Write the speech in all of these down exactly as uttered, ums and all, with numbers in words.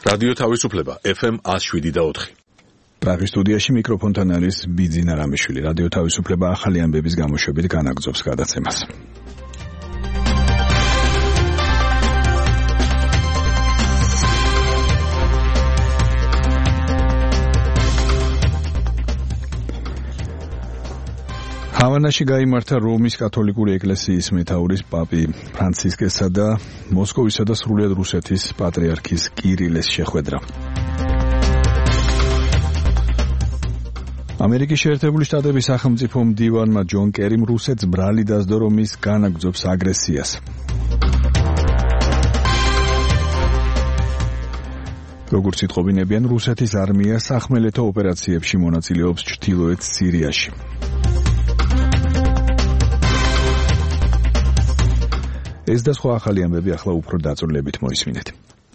რადიო თავისუფლება ეფ ემ one oh seven და four. პრაღის სტუდიაში მიკროფონთან არის ბიძინა რამიშვილი. რადიო თავისუფლება ახალი ამბების გამოშვებით განაგრძობს გადაცემას. ჰავანაში გაიმართა რომის კათოლიკური ეკლესიის მეთაურის პაპი ფრანცისკესა და მოსკოვისა და სრულიად რუსეთის პატრიარქის კირილეს შეხვედრა. ამერიკის შეერთებული შტატების სახელმწიფო მდივანმა ჯონ კერიმ რუსეთს ბრალი დასდო, რომ ის განაგრძობს აგრესიას. როგორც იტყობინებიან, რუსეთის არმია სახმელეთო ოპერაციებში მონაწილეობს ჩრდილოეთ სირიაში. ეს და სხვა ახალი ამბები ახლა უფრო დაწვრილებით მოისმინეთ.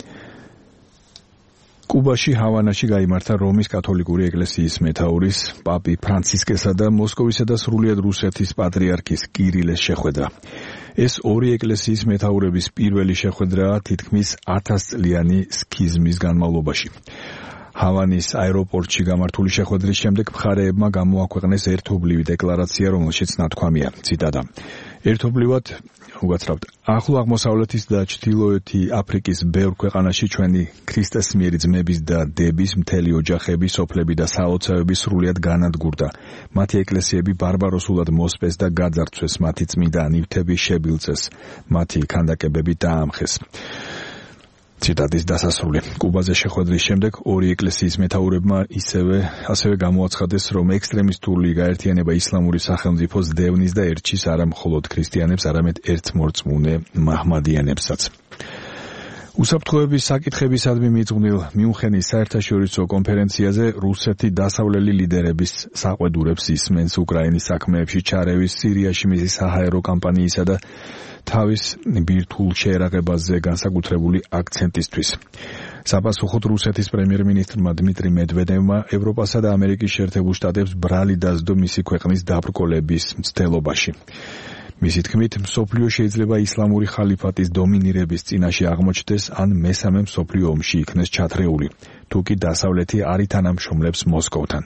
კუბაში ჰავანაში გაიმართა რომის კათოლიკური ეკლესიის მეთაურის პაპი ფრანცისკესა და მოსკოვისა და სრულიად რუსეთის პატრიარქის კირილეს შეხვედრა. ეს ორი ეკლესიის მეთაურების პირველი შეხვედრაა თითქმის ათასწლიანი სქიზმის განმავლობაში. ჰავანის აეროპორტში გამართული შეხვედრის შემდეგ მხარეებმა გამოაქვეყნეს ერთობლივი დეკლარაცია, რომელშიც ნათქვამია, ციტატა: ერთობლივად უგაცრავთ, ახლო აღმოსავლეთის და ჩრდილოეთი აფრიკის ბევრ ქვეყანაში ჩვენი ქრისტეს მიერი ძმების და დების მთელი ოჯახები, სოფლები და საოცრები სრულიად განადგურდა. მათი ეკლესიები ბარბაროსულად მოსპეს და გაძარცვეს, მათი წმიდა ნივთები შებილწეს, მათი ქანდაკებები დაამხეს. ციტატის დასასრული. კუბაზე შეხვედრის შემდეგ ორი ეკლესიის მეთაურებმა ისევე ასევე გამოაცხადეს, რომ ექსტრემისტული გაერთიანება ისლამური სახელმწიფოს დევნის და ერჩის არა მხოლოდ ქრისტიანებს, არამედ ერთმორწმუნე მაჰმადიანებსაც. უსაფრთხოების საკითხებისადმი მიძღვნილ მიუნხენის საერთაშორისო კონფერენციაზე რუსეთი დასავლელი ლიდერების საყვედურებს ისმენს უკრაინის საქმეებში ჩარევის, სირიაში მისი საჰაერო კამპანიისა და თავის ბირთვულ შეერაღებაზე განსაკუთრებული აქცენტისთვის. საპასუხოდ რუსეთის პრემიერ-მინისტრმა დმიტრი მედვედევმა ევროპასა და ამერიკის შეერთებულ შტატებს ბრალი დასდო მისი ქვეყნის დაბრკოლების მცდელობაში. მისი თქმით, მსოფლიო შეიძლება ისლამური ხალიფატის დომინირების წინაშე აღმოჩნდეს, ან მესამე მსოფლიო ომში იქნეს ჩათრეული, თუ კი დასავლეთი არ ითანამშრომლებს მოსკოვთან.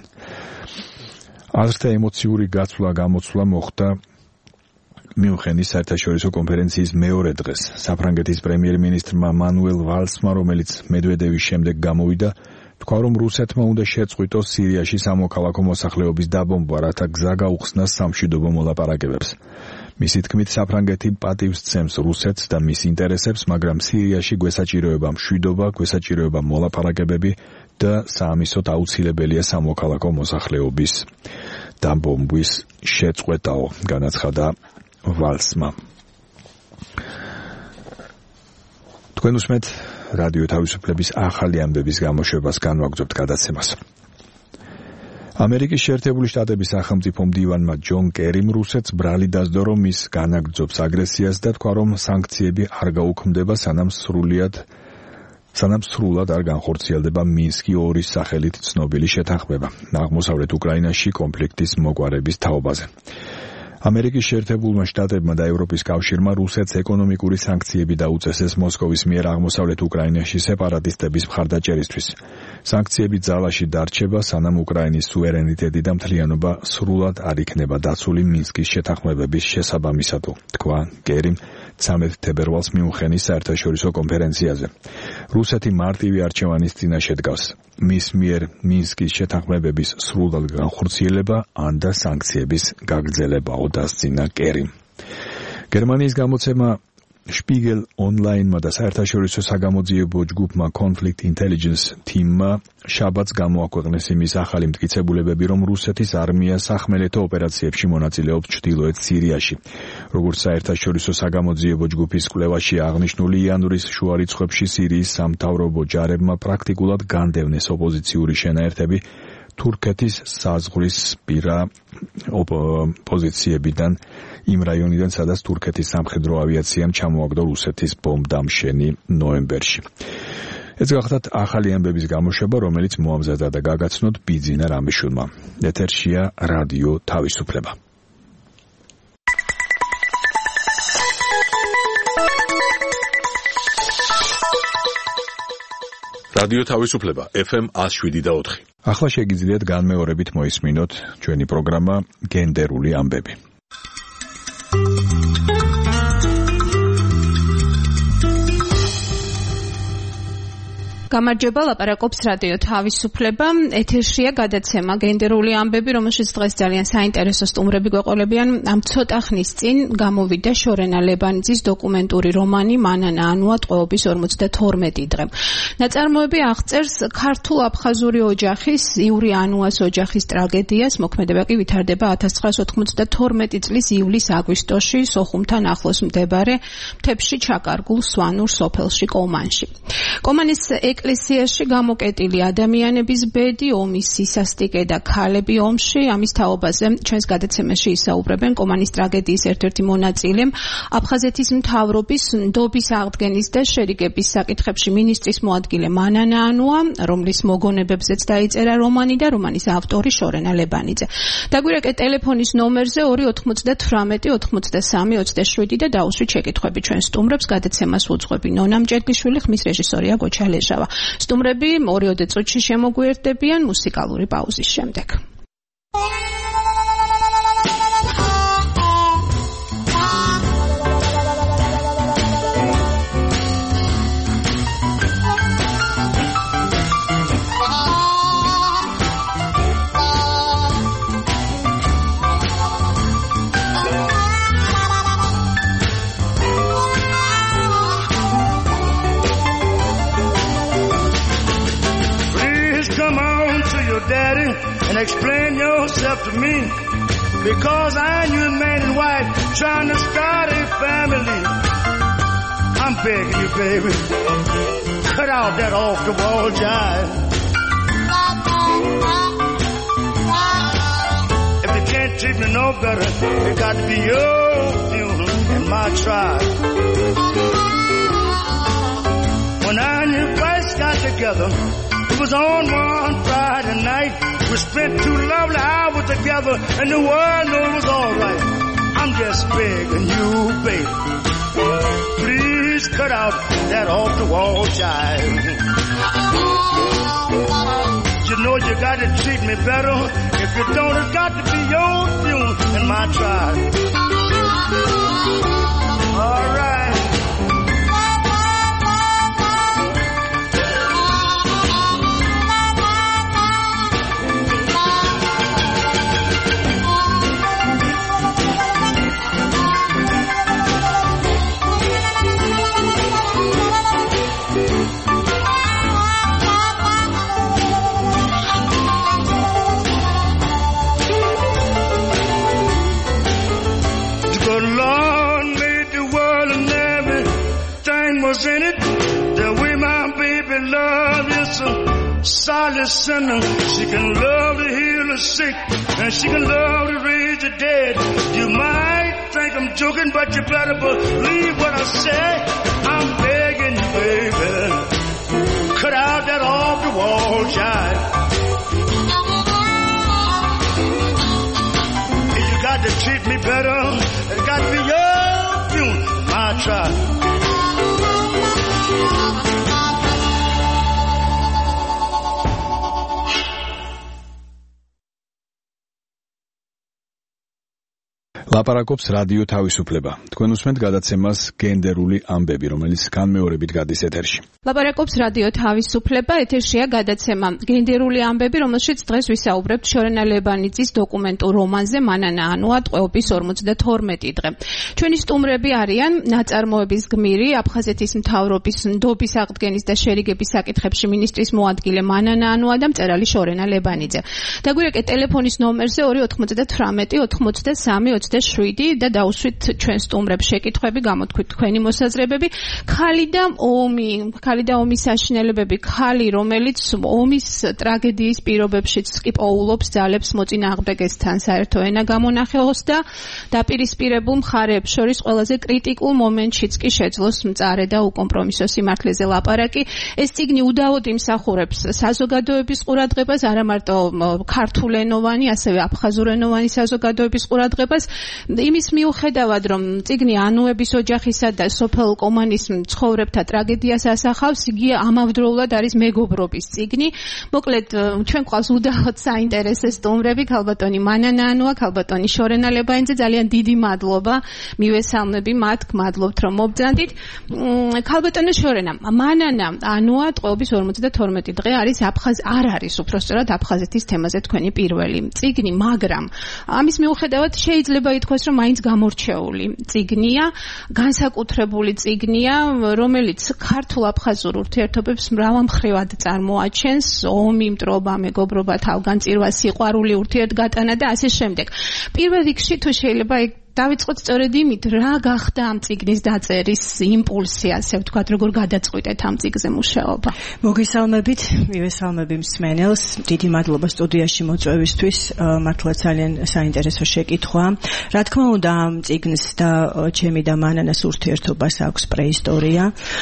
აზრთა ემოციური გაცვლა-გამოცვლა მოხდა მიუნხენის საერთაშორისო კონფერენციის მეორე დღეს. საფრანგეთის პრემიერ-მინისტრმა მანუელ ვალსმა, რომელიც მედვედევის შემდეგ გამოვიდა, თქვა, რომ რუსეთმა უნდა შეწყვიტოს სირიაში სამოქალაქო მოსახლეობის დაბომბვა, რათა გზა გაუხსნას სამშვიდობო მოლაპარაკებებს. მისი თქმით, საფრანგეთი პატივს სცემს რუსეთს და მის ინტერესებს, მაგრამ სირიაში გვესაჭიროება მშვიდობა, გვესაჭიროება მოლაპარაკებები და საამისოდ აუცილებელია სამოქალაქო მოსახლეობის დაბომბვის შეწყვეტაო, განაცხადა ვალსმა. თქვენ უსმენთ რადიო თავისუფლების ახალი ამბების გამოშვებას, განვაგრძობთ გადაცემას. ამერიკის შეერთებული შტატების სახელმწიფო მდივანმა ჯონ კერიმ რუსეთს ბრალი დასდო, რომ ის განაგრძობს აგრესიას და თქვა, რომ სანქციები არ გაუქმდება, სანამ სრულიად სანამ სრულად არ განხორციელდება მინსკი ორის სახელით ცნობილი შეთანხმება აღმოსავლეთ უკრაინაში კონფლიქტის მოგვარების თაობაზე. ამერიკის შეერთებულმა შტატებმა და ევროპის კავშირმა რუსეთს ეკონომიკური სანქციები დაუწესეს მოსკოვის მიერ აღმოსავლეთ უკრაინაში სეპარატისტების მხარდაჭერისთვის. სანქციები ძალაში დარჩება, სანამ უკრაინის სუვერენიტეტი და მთლიანობა სრულად არ იქნება დაცული მინსკის შეთანხმებების შესაბამისად, თქვა კერიმ ცამეტ თებერვალს მიუნხენის საერთაშორისო კონფერენციაზე. რუსეთი მარტივი არჩევანის წინაშე დგას. მის მიერ მინსკის შეთანხმებების სრულად განხორციელება ან და სანქციების გაგრძელებაო, დასძინა კერიმ. გერმანიის გამოცემა Spiegel Online-მა და საერთაშორისო საგამოძიებო ჯგუფმა Conflict Intelligence Team-მა შაბათს გამოაქვეყნეს იმის ახალი მტკიცებულებები, რომ რუსეთის არმია სახმელეთო ოპერაციებში მონაწილეობს ჩრდილოეთ სირიაში. როგორც საერთაშორისო საგამოძიებო ჯგუფის კვლევაში აღნიშნული, იანვრის შუა რიცხვებში სირიის სამთავრობო ჯარებმა პრაქტიკულად განდევნეს ოპოზიციური შენაერთები თურქეთის საზღვრის პირა პოზიციებიდან, იმ რაიონიდან, სადაც თურქეთის სამხედრო ავიაციამ ჩამოაგდო რუსეთის ბომბდამშენი ნოემბერში. ეს გახლავთ ახალი ამბების გამოშვება, რომელიც მოამზადა და გაგაცნოთ ბიძინა რამიშვილმა. ეთერშია რადიო თავისუფლება. რადიო თავისუფლება ეფ ემ one oh seven და four. ახლა შეგიძლიათ განმეორებით მოისმინოთ ჩვენი პროგრამა გენდერული ამბები. გამარჯობა, ლაპარაკობს რადიო თავისუფლება. ეთერშია გადაცემა გენდერული ამბები, რომელშიც დღეს ძალიან საინტერესო სტუმრები გვეყოლებიან. ამ ცოტა ხნის წინ გამოვიდა შორენა ლებანიძის დოკუმენტური რომანი მანანა ანუა ტყვეობის ორმოცდათორმეტი დღე. ნაწარმოები აღწერს ქართულ-აფხაზური ოჯახის, იური ანუას ოჯახის ტრაგედიას. მოქმედება კი ვითარდება one thousand nine hundred ninety-two წლის ივლის-აგვისტოში, სოხუმთან ახლოს მდებარე მთებში ჩაკარგულ სვანურ სოფელში კომანში. კომანის ეკლესიაში გამოკეტილი ადამიანების ბედი, ომის სისასტიკე და ქალები ომში. ამის თაობაზე ჩვენს გადაცემაში ისაუბრებენ კომანის ტრაგედიის ერთ-ერთი მონაწილე, აფხაზეთის მთავრობის ნდობის აღდგენის და შერიგების საკითხებში მინისტრის მოადგილე მანანა ანუა, რომლის მოგონებებზეც დაიწერა რომანი და რომანის ავტორი შორენა ლებანიძე. დაგვირეკეთ ტელეფონის ნომერზე two eight eight eight forty-three twenty-seven და დაუსვით შეკითხვები ჩვენ სტუმრებს. გადაცემას უძღვები ნონა მჭერგიშვილი, ხმის რეჟისორია გოჩა ლეჟავა. სტუმრები ორ-ორი წუთში შემოგვიერთდებიან მუსიკალური პაუზის შემდეგ. Daddy, and explain yourself to me, because I knew a man and wife trying to start a family. I'm begging you, baby, cut out that off-the-wall jive. If you can't treat me no better, it got to be your funeral and my trial. When I and you first got together, it was on one Friday night. We spent two lovely hours together, and the world knew it was all right. I'm just begging you, baby, please cut out that off-the-wall jive. You know you got to treat me better. If you don't, it's got to be your funeral and my trial. All right. In it, the way my baby love is a solid sinner. She can love to heal the sick, and she can love to raise the dead. You might think I'm joking, but you better believe what I say. I'm begging you, baby, cut out that off-the-wall jive. If you got to treat me better, it got to be your funeral, my trial. ლაპარაკობს რადიო თავისუფლება. თქვენ უსმენთ გადაცემას გენდერული ამბები, რომელიც განმეორებით გადის ეთერში. ლაპარაკობს რადიო თავისუფლება, ეთერშია გადაცემა გენდერული ამბები, რომელშიც დღეს ვისაუბრებთ შორენა ლებანიძის დოკუმენტურ რომანზე მანანა ანუა ტყვეობის ორმოცდათორმეტი დღე. ჩვენი სტუმრები არიან ნაწარმოების გმირი, აფხაზეთის მთავრობის ნდობის აღდგენის და შერიგების საკითხებში მინისტრის მოადგილე მანანა ანუა და მწერალი შორენა ლებანიძე. დაგვირეკეთ ტელეფონის ნომერზე two eight eight eight forty-three twenty-seven და დაუსვით ჩვენ სტუმრებს შეკითხვები, გამოთქვით თქვენი მოსაზრებები. ქალი და ომი, ქალი და ომის საშინელებები, ქალი, რომელიც ომის ტრაგედიის პირობებშიც კი პოულობს ძალებს მოწინააღმდეგესთან საერთო ენა გამონახეოს და დაპირისპირებულ მხარეებს შორის ყველაზე კრიტიკულ მომენტშიც კი შეძლოს მწარე და უკომპრომისო სიმართლეზე ლაპარაკი. ეს წიგნი უდაოდ იმსახურებს საზოგადოების ყურადღებას, არა მარტო ქართულენოვანი, ასევე აფხაზურენოვანი საზოგადოების ყურადღებას. იმის მიუხედავად, რომ წიგნი ანუების ოჯახისა და სოფელ კომანის მცხოვრებთა ტრაგედიას ასახავს, იგი ამავდროულად არის მეგობრობის წიგნი. მოკლედ, ჩვენ ყავს უდავოდ საინტერესო სტუმრები, ქალბატონი მანანა ანუა, ქალბატონი შორენა ლებაინძე, ძალიან დიდი მადლობა, მივესალმები მათ, გმადლობთ რომ მობძანდით. ქალბატონი შორენა, მანანა ანუა ტყვეობის ორმოცდათორმეტი დღე არის აფხაზ არ არის უпроსწორად აფხაზეთის თემაზე თქვენი პირველი წიგნი, მაგრამ ამის მიუხედავად შეიძლება ითქვას, რომ მაინც გამორჩეული წიგნია, განსაკუთრებული წიგნია, რომელიც ქართულ-აფხაზურ ურთიერთობებს მრავალმხრივად წარმოაჩენს, ომი, მტრობა, მეგობრობა, თავგანწირვა, სიყვარული, ურთიერთგატანა და ასე შემდეგ. პირველ რიგში თუ შეიძლება დავიწყოთ სწორედ იმით, რა გახდა ამ წიგნის დაწერის იმპულსი, ასე ვთქვათ, როგორ გადაწყვიტეთ ამ წიგნზე მუშაობა. მოგესალმებით, მივესალმები მსმენელს, დიდი მადლობა სტუდიაში მოწვევისთვის, მართლა ძალიან საინტერესო შეკითხვა. რა თქმა უნდა, ამ წიგნს და ჩემი და მანანას ურთიერთობას აქვს პრეისტორია.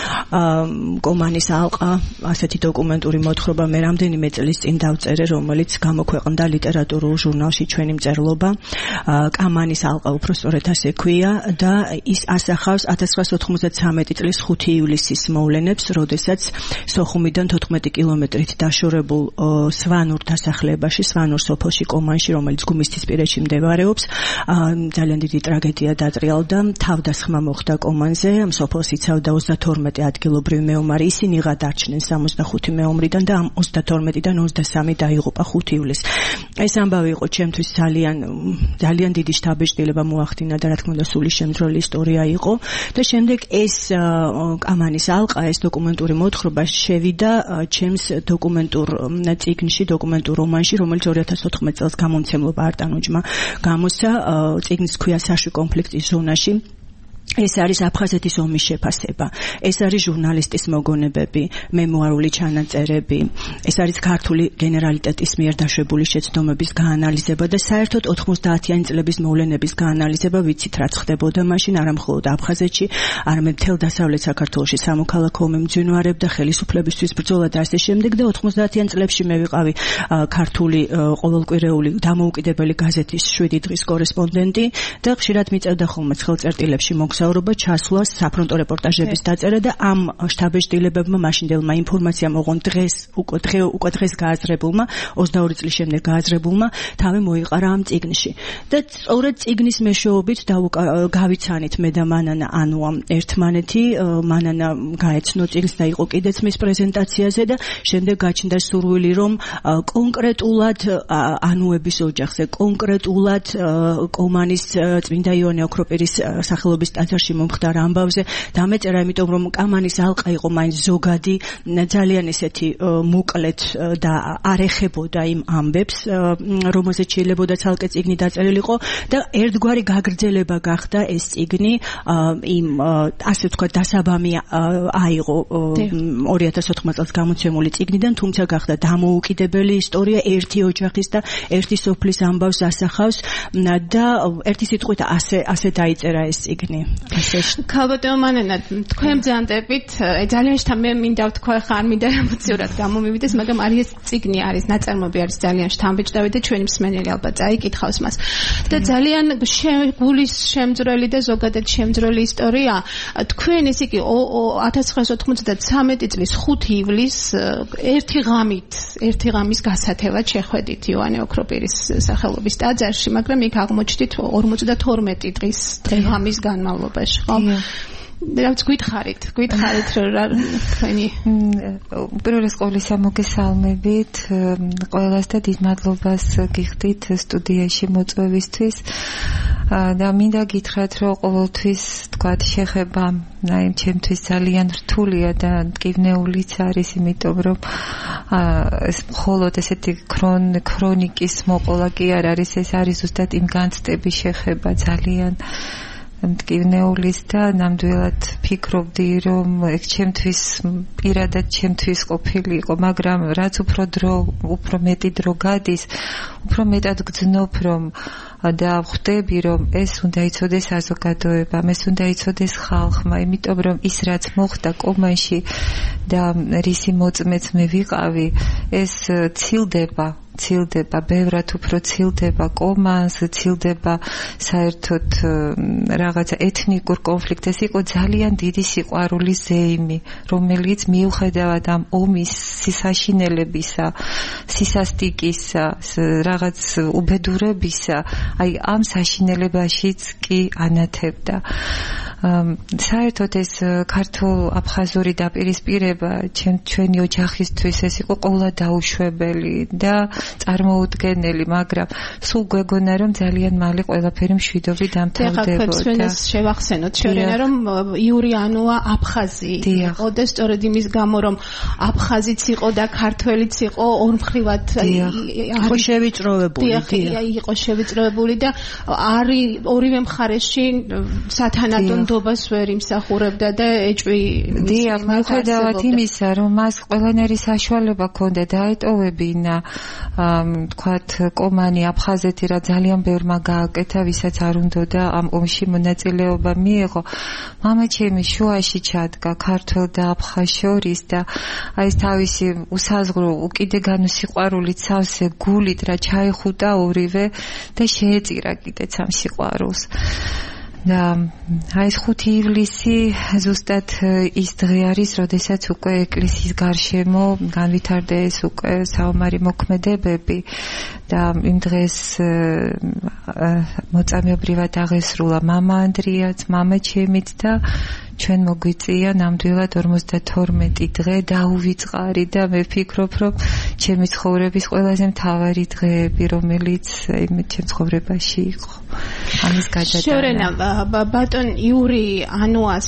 კომანის ალყა, ასეთი დოკუმენტური მოთხრობა მე რამდენიმე წლის წინ დავწერე, რომელიც გამოქვეყნდა ლიტერატურულ ჟურნალში ჩვენი მწერლობა. კამანის ალყა უფრო სწორედ ასე ქვია და ის ასახავს ათას ცხრაასი ოთხმოცდათვრამეტი წლის ხუთი ივლისის მოვლენებს, როდესაც სოხუმიდან თოთხმეტი კილომეტრით დაშორებულ სვანურ დასახლებაში, სვანურ სოფელში კომანში, რომელიც გუმისთისპირეთში მდებარეობს, ძალიან დიდი ტრაგედია დატრიალდა, თავდასხმა მოხდა კომანზე, ამ სოფელს იცავდა ოცდათორმეტი ადგილობრივი მეომარი, ისინი გადარჩნენ სამოცდახუთი მეომრიდან და ამ ოცდათორმეტიდან ოცდასამი დაიღუპა ხუთი ივლისს. ეს ამბავი იყო ჩემთვის ძალიან ძალიან დიდი შთაბეჭდილება მოახდინა და რა თქმა უნდა სული შემძროლი ისტორია იყო და შემდეგ ეს კამანის ალყა, ეს დოკუმენტური მოთხრობა შევიდა ჩემს დოკუმენტურ წიგნში, დოკუმენტურ რომანში, რომელიც ორი ათას ოთხმეტი წელს გამომცემლობა არტანუჯმა გამოსცა, წიგნის ქვია საშვი კონფლიქტის ზონაში. ეს არის აფხაზეთის ომის შეფასება, ეს არის ჟურნალისტის მოგონებები, მემუარული ჩანაწერები, ეს არის ქართული გენერალიტეტის მიერ დაშვებული შეცდომების გაანალიზება და საერთოდ ოთხმოცდაათიანი წლების მოვლენების გაანალიზება, ვიცით რაც ხდებოდა მაშინ, არა მხოლოდ აფხაზეთში, არამედ მთელ დასავლეთ საქართველოში სამოქალაქო ომი მძვინვარებდა, ხელისუფლებისთვის ბრძოლა და ასე შემდეგ და ოთხმოცდაათიან წლებში მე ვიყავი ქართული ყოველკვირეული დამოუკიდებელი გაზეთის შვიდი დღის კორესპონდენტი და ხშირად მიწევდა ხოლმე ხელწერტილებში მოგზაურობა, ჩასვლა, საფრონტო რეპორტაჟების დაწერა და ამ შთაბეჭდილებებმა მაშინდელმა ინფორმაციამ ოღონდ დღეს უკვე დღე უკვე დღეს გააზრებულმა ოცდაორი წლის შემდეგ გააზრებულმა თავი მოიყარა ამ წიგნში. და სწორედ წიგნის მეშვეობით გავიცანით მე და მანანა ანუა ერთმანეთი, მანანა გაეცნო წიგნს და იყო კიდეც მის პრეზენტაციაზე და შემდეგ გაჩნდა სურვილი რომ კონკრეტულად ანუების ოჯახზე, კონკრეტულად კომანის წმინდა იოანე ოქროპირის სახელობის ტაძარში მომხდარ ამბავზე დამეწერა, იმიტომ რომ კამანის ალყა იყო მაინც ზოგადი, ძალიან ესეთი მოკლედ და არ ეხებოდა იმ ამბებს, რომელზეც შეიძლებოდა ცალკე წიგნი დაწერილიყო და ერთგვარი გაგრძელება გახდა ეს წიგნი, იმ ასე ვთქვათ დასაბამი აიღო ორი ათას ოთხმოცდაათი წელს გამოცემული წიგნიდან, თუმცა გახდა დამოუკიდებელი ისტორია, ერთი ოჯახის და ერთი სოფლის ამბავს ასახავს და ერთი სიტყვით ასე ასე დაიწერა ეს წიგნი. ქალბატონო მანანა, თქვენ ბრძანდებით, ძალიან შთა მე მინდა ვთქვა, ხარ მინდა ემოციურად გამომივიდეს, მაგრამ არის ეს წიგნი არის, ნაწარმოები არის ძალიან შთამბეჭდავი და ჩვენი მსმენელი ალბათ წაიკითხავს მას. და ძალიან გულის შემძვრელი და ზოგადად შემძვრელი ისტორია. თქვენ ესე იგი ათას ცხრაასი ოთხმოცდათვრამეტი წლის ხუთი ივლისს ერთი ღამით, ერთი ღამის გასათევად შეხვედით იოანე ოქროპირის სახელობის ტაძარში, მაგრამ იქ აღმოჩნდით ორმოცდათორმეტი დღის დღე-ღამის განმავლობაში, ხო? რაც გითხარით, გითხარით რა თქვენი უპირველეს ყოვლისა მოგესალმებით, ყველას და დიდ მადლობას გიხდით სტუდიაში მოწვევისთვის და მინდა გითხრათ, რომ ყოველთვის თქვათ შეხება აი ჩემთვის ძალიან რთულია და მტკივნეულიც არის, იმიტომ რომ ეს მხოლოდ ესეთი ქრონიკის მოყოლა კი არ არის, ეს არის ზუსტად იმ განცდების შეხება ძალიან მტკივნეულის და ნამდვილად ფიქრობდი, რომ ეგ ჩემთვის პირადად ჩემთვის ყოფილი იყო, მაგრამ რაც უფრო დრო, უფრო მეტი დრო გადის, უფრო მეტად გძნობ, რომ და ხვდები, რომ ეს უნდა იცოდეს საზოგადოებამ, ეს უნდა იცოდეს ხალხმა, იმიტომ რომ ის რაც მოხდა კომანში და რისი მოწმეც მე ვიყავი, ეს ცილდება ცილდება, ბევრად უფრო ცილდება კომანს, ცილდება საერთოდ რაღაცა ეთნიკურ კონფლიქტს. იყო ძალიან დიდი სიყვარულის ზეიმი, რომელიც მიუხედავად ამ ომის საშინელებისა, სისასტიკისა, რაღაც უბედურებისა, აი ამ საშინელებაშიც კი ანათებდა. საერთოდ ეს ქართულ-აფხაზური დაპირისპირება ჩვენი ოჯახისთვის ეს იყო ყოვლა დაუშვებელი და წარმოუდგენელი, მაგრამ სულ გვეგონა რომ ძალიან მალე ყველაფერი მშვიდობით დამთავრდებოდა. ეხლა ჩვენს შევახსენოთ შორენა რომ იური ანუა აფხაზი იყო და სწორედ იმის გამო რომ აფხაზიც იყო და ქართველიც იყო ორმხრივად იყო შევიწროებული. იყო შევიწროებული და არის ორივე მხარეში სათანადო ნდობას ვერ იმსახურებდა და ეჭვი დიახ, მიუხედავად იმისა რომ მას ყველანაირი საშუალება ჰქონდა დაეტოვებინა თქვათ კომანი აფხაზეთი რა ძალიან ბევრმა გააკეთა, ვისაც არ უნდოდა ამ ომში მონაწილეობა მიიღო. მამაჩემი შუაში ჩადგა ქართველ და აფხაზ შორის და აი ეს თავისი უსაზღრო უკიდეგანო სიყვარულით სავსე გულით რა ჩაიხუტა ორივე და შეეწირა კიდეც ამ სიყვარულს. და აი ეს ხუთი ივლისი ზუსტად ის დღე არის, როდესაც უკვე ეკლესიის გარშემო განვითარდა ეს უკვე საომარი მოქმედებები და იმ დღეს მოწამეობრივად აღესრულა მამა ანდრიაც, მამაჩემიც და ჩვენ მოგვიწია ნამდვილად ორმოცდათორმეტი დღე დაუვიწყარი და მე ვფიქრობ, რომ ჩემი ცხოვრების ყველაზე მთავარი დღეები, რომელიც იმ ჩემ ცხოვრებაში იყო. ამის გადატანა. შორენა ბატონ იური ანუას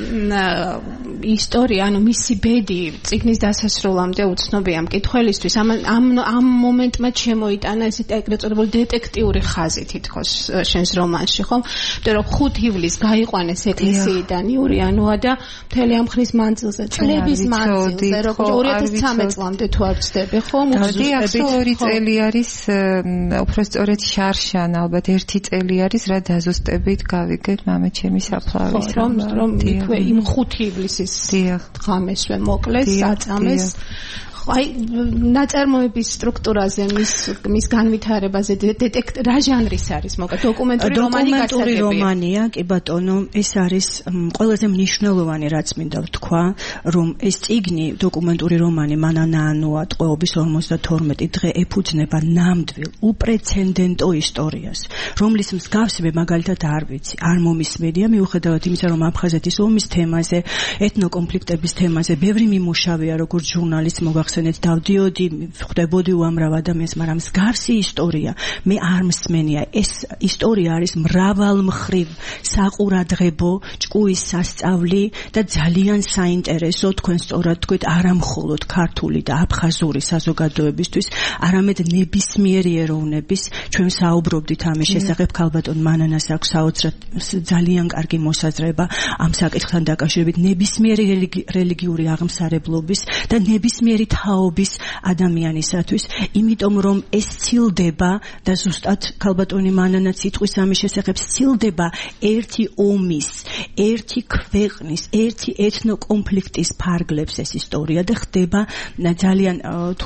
ისტორია, ანუ მისი ბედი წიგნის დასასრულამდე უცნობია მკითხველისთვის. ამ ამ ამ მომენტმა შემოიტანა ეს ეგრეთ წოდებული დეტექტიური ხაზი თითქოს შენს რომანში, ხო? იმიტომ რომ ხუთი ივლისს გაიყვანეს ეკლესიიდან იური ანუა და მთელი ამ ხნის მანძილზე, წლების მანძილზე, როგორც ორი ათას ცხრამეტ წლამდე თუ არ ვცდები, ხო? მოგზუსტებით ორი წელი არის, უფრო სწორედ შარშან, ალბათ ერთი წელი არის, რა დაზუსტებით გავიგეთ მამაჩემის საფლავის. რომ რომ იქვე იმ ხუთი ივლისის ღამესვე მოკლეს, აწამეს. აი ნაწარმოების სტრუქტურაზე, მის მის განვითარებაზე დეტექტ რა ჟანრის არის, მოკლედ დოკუმენტური რომანი დოკუმენტური რომანია, კი ბატონო, ეს არის ყველაზე მნიშვნელოვანი რაც მინდა ვთქვა, რომ ეს წიგნი დოკუმენტური რომანი მანანა ანუა ტყვეობის ორმოცდათორმეტი დღე ეფუძნება ნამდვილ უპრეცედენტო ისტორიას, რომლის მსგავსები მაგალითად არ ვიცი, არ მომისმენია, მიუხედავად იმისა, რომ აფხაზეთის ომის თემაზე, ეთნოკონფლიქტების თემაზე ბევრი მიმუშავია, როგორც ჟურნალისტი მოგახსენეთ დავდიოდი, ხვდებოდი უამრავ ადამიანს, მაგრამ მსგავსი ისტორია მე არ მსმენია. ეს ისტორია არის მრავალმხრივ საყურადღებო, ჭკუის სასწავლი და ძალიან საინტერესო, თქვენ სწორად თქვით, არა მხოლოდ ქართული და აფხაზური საზოგადოებისთვის, არამედ ნებისმიერი ეროვნების. ჩვენ საუბრობდით ამის შესახებ, ქალბატონ მანანას აქვს საოცრად ძალიან კარგი მოსაზრება ამ საკითხთან დაკავშირებით, ნებისმიერი რელიგიური აღმსარებლობის და ნებისმიერი თაობის ადამიანისათვის, იმიტომ რომ ეს ცილდება და ზუსტად ქალბატონი მანანა სიტყვის ამის შესახებ ცილდება ერთი ომის, ერთი ქვეყნის, ერთი ეთნოკონფლიქტის ფარგლებს ეს ისტორია და ხდება ძალიან თუ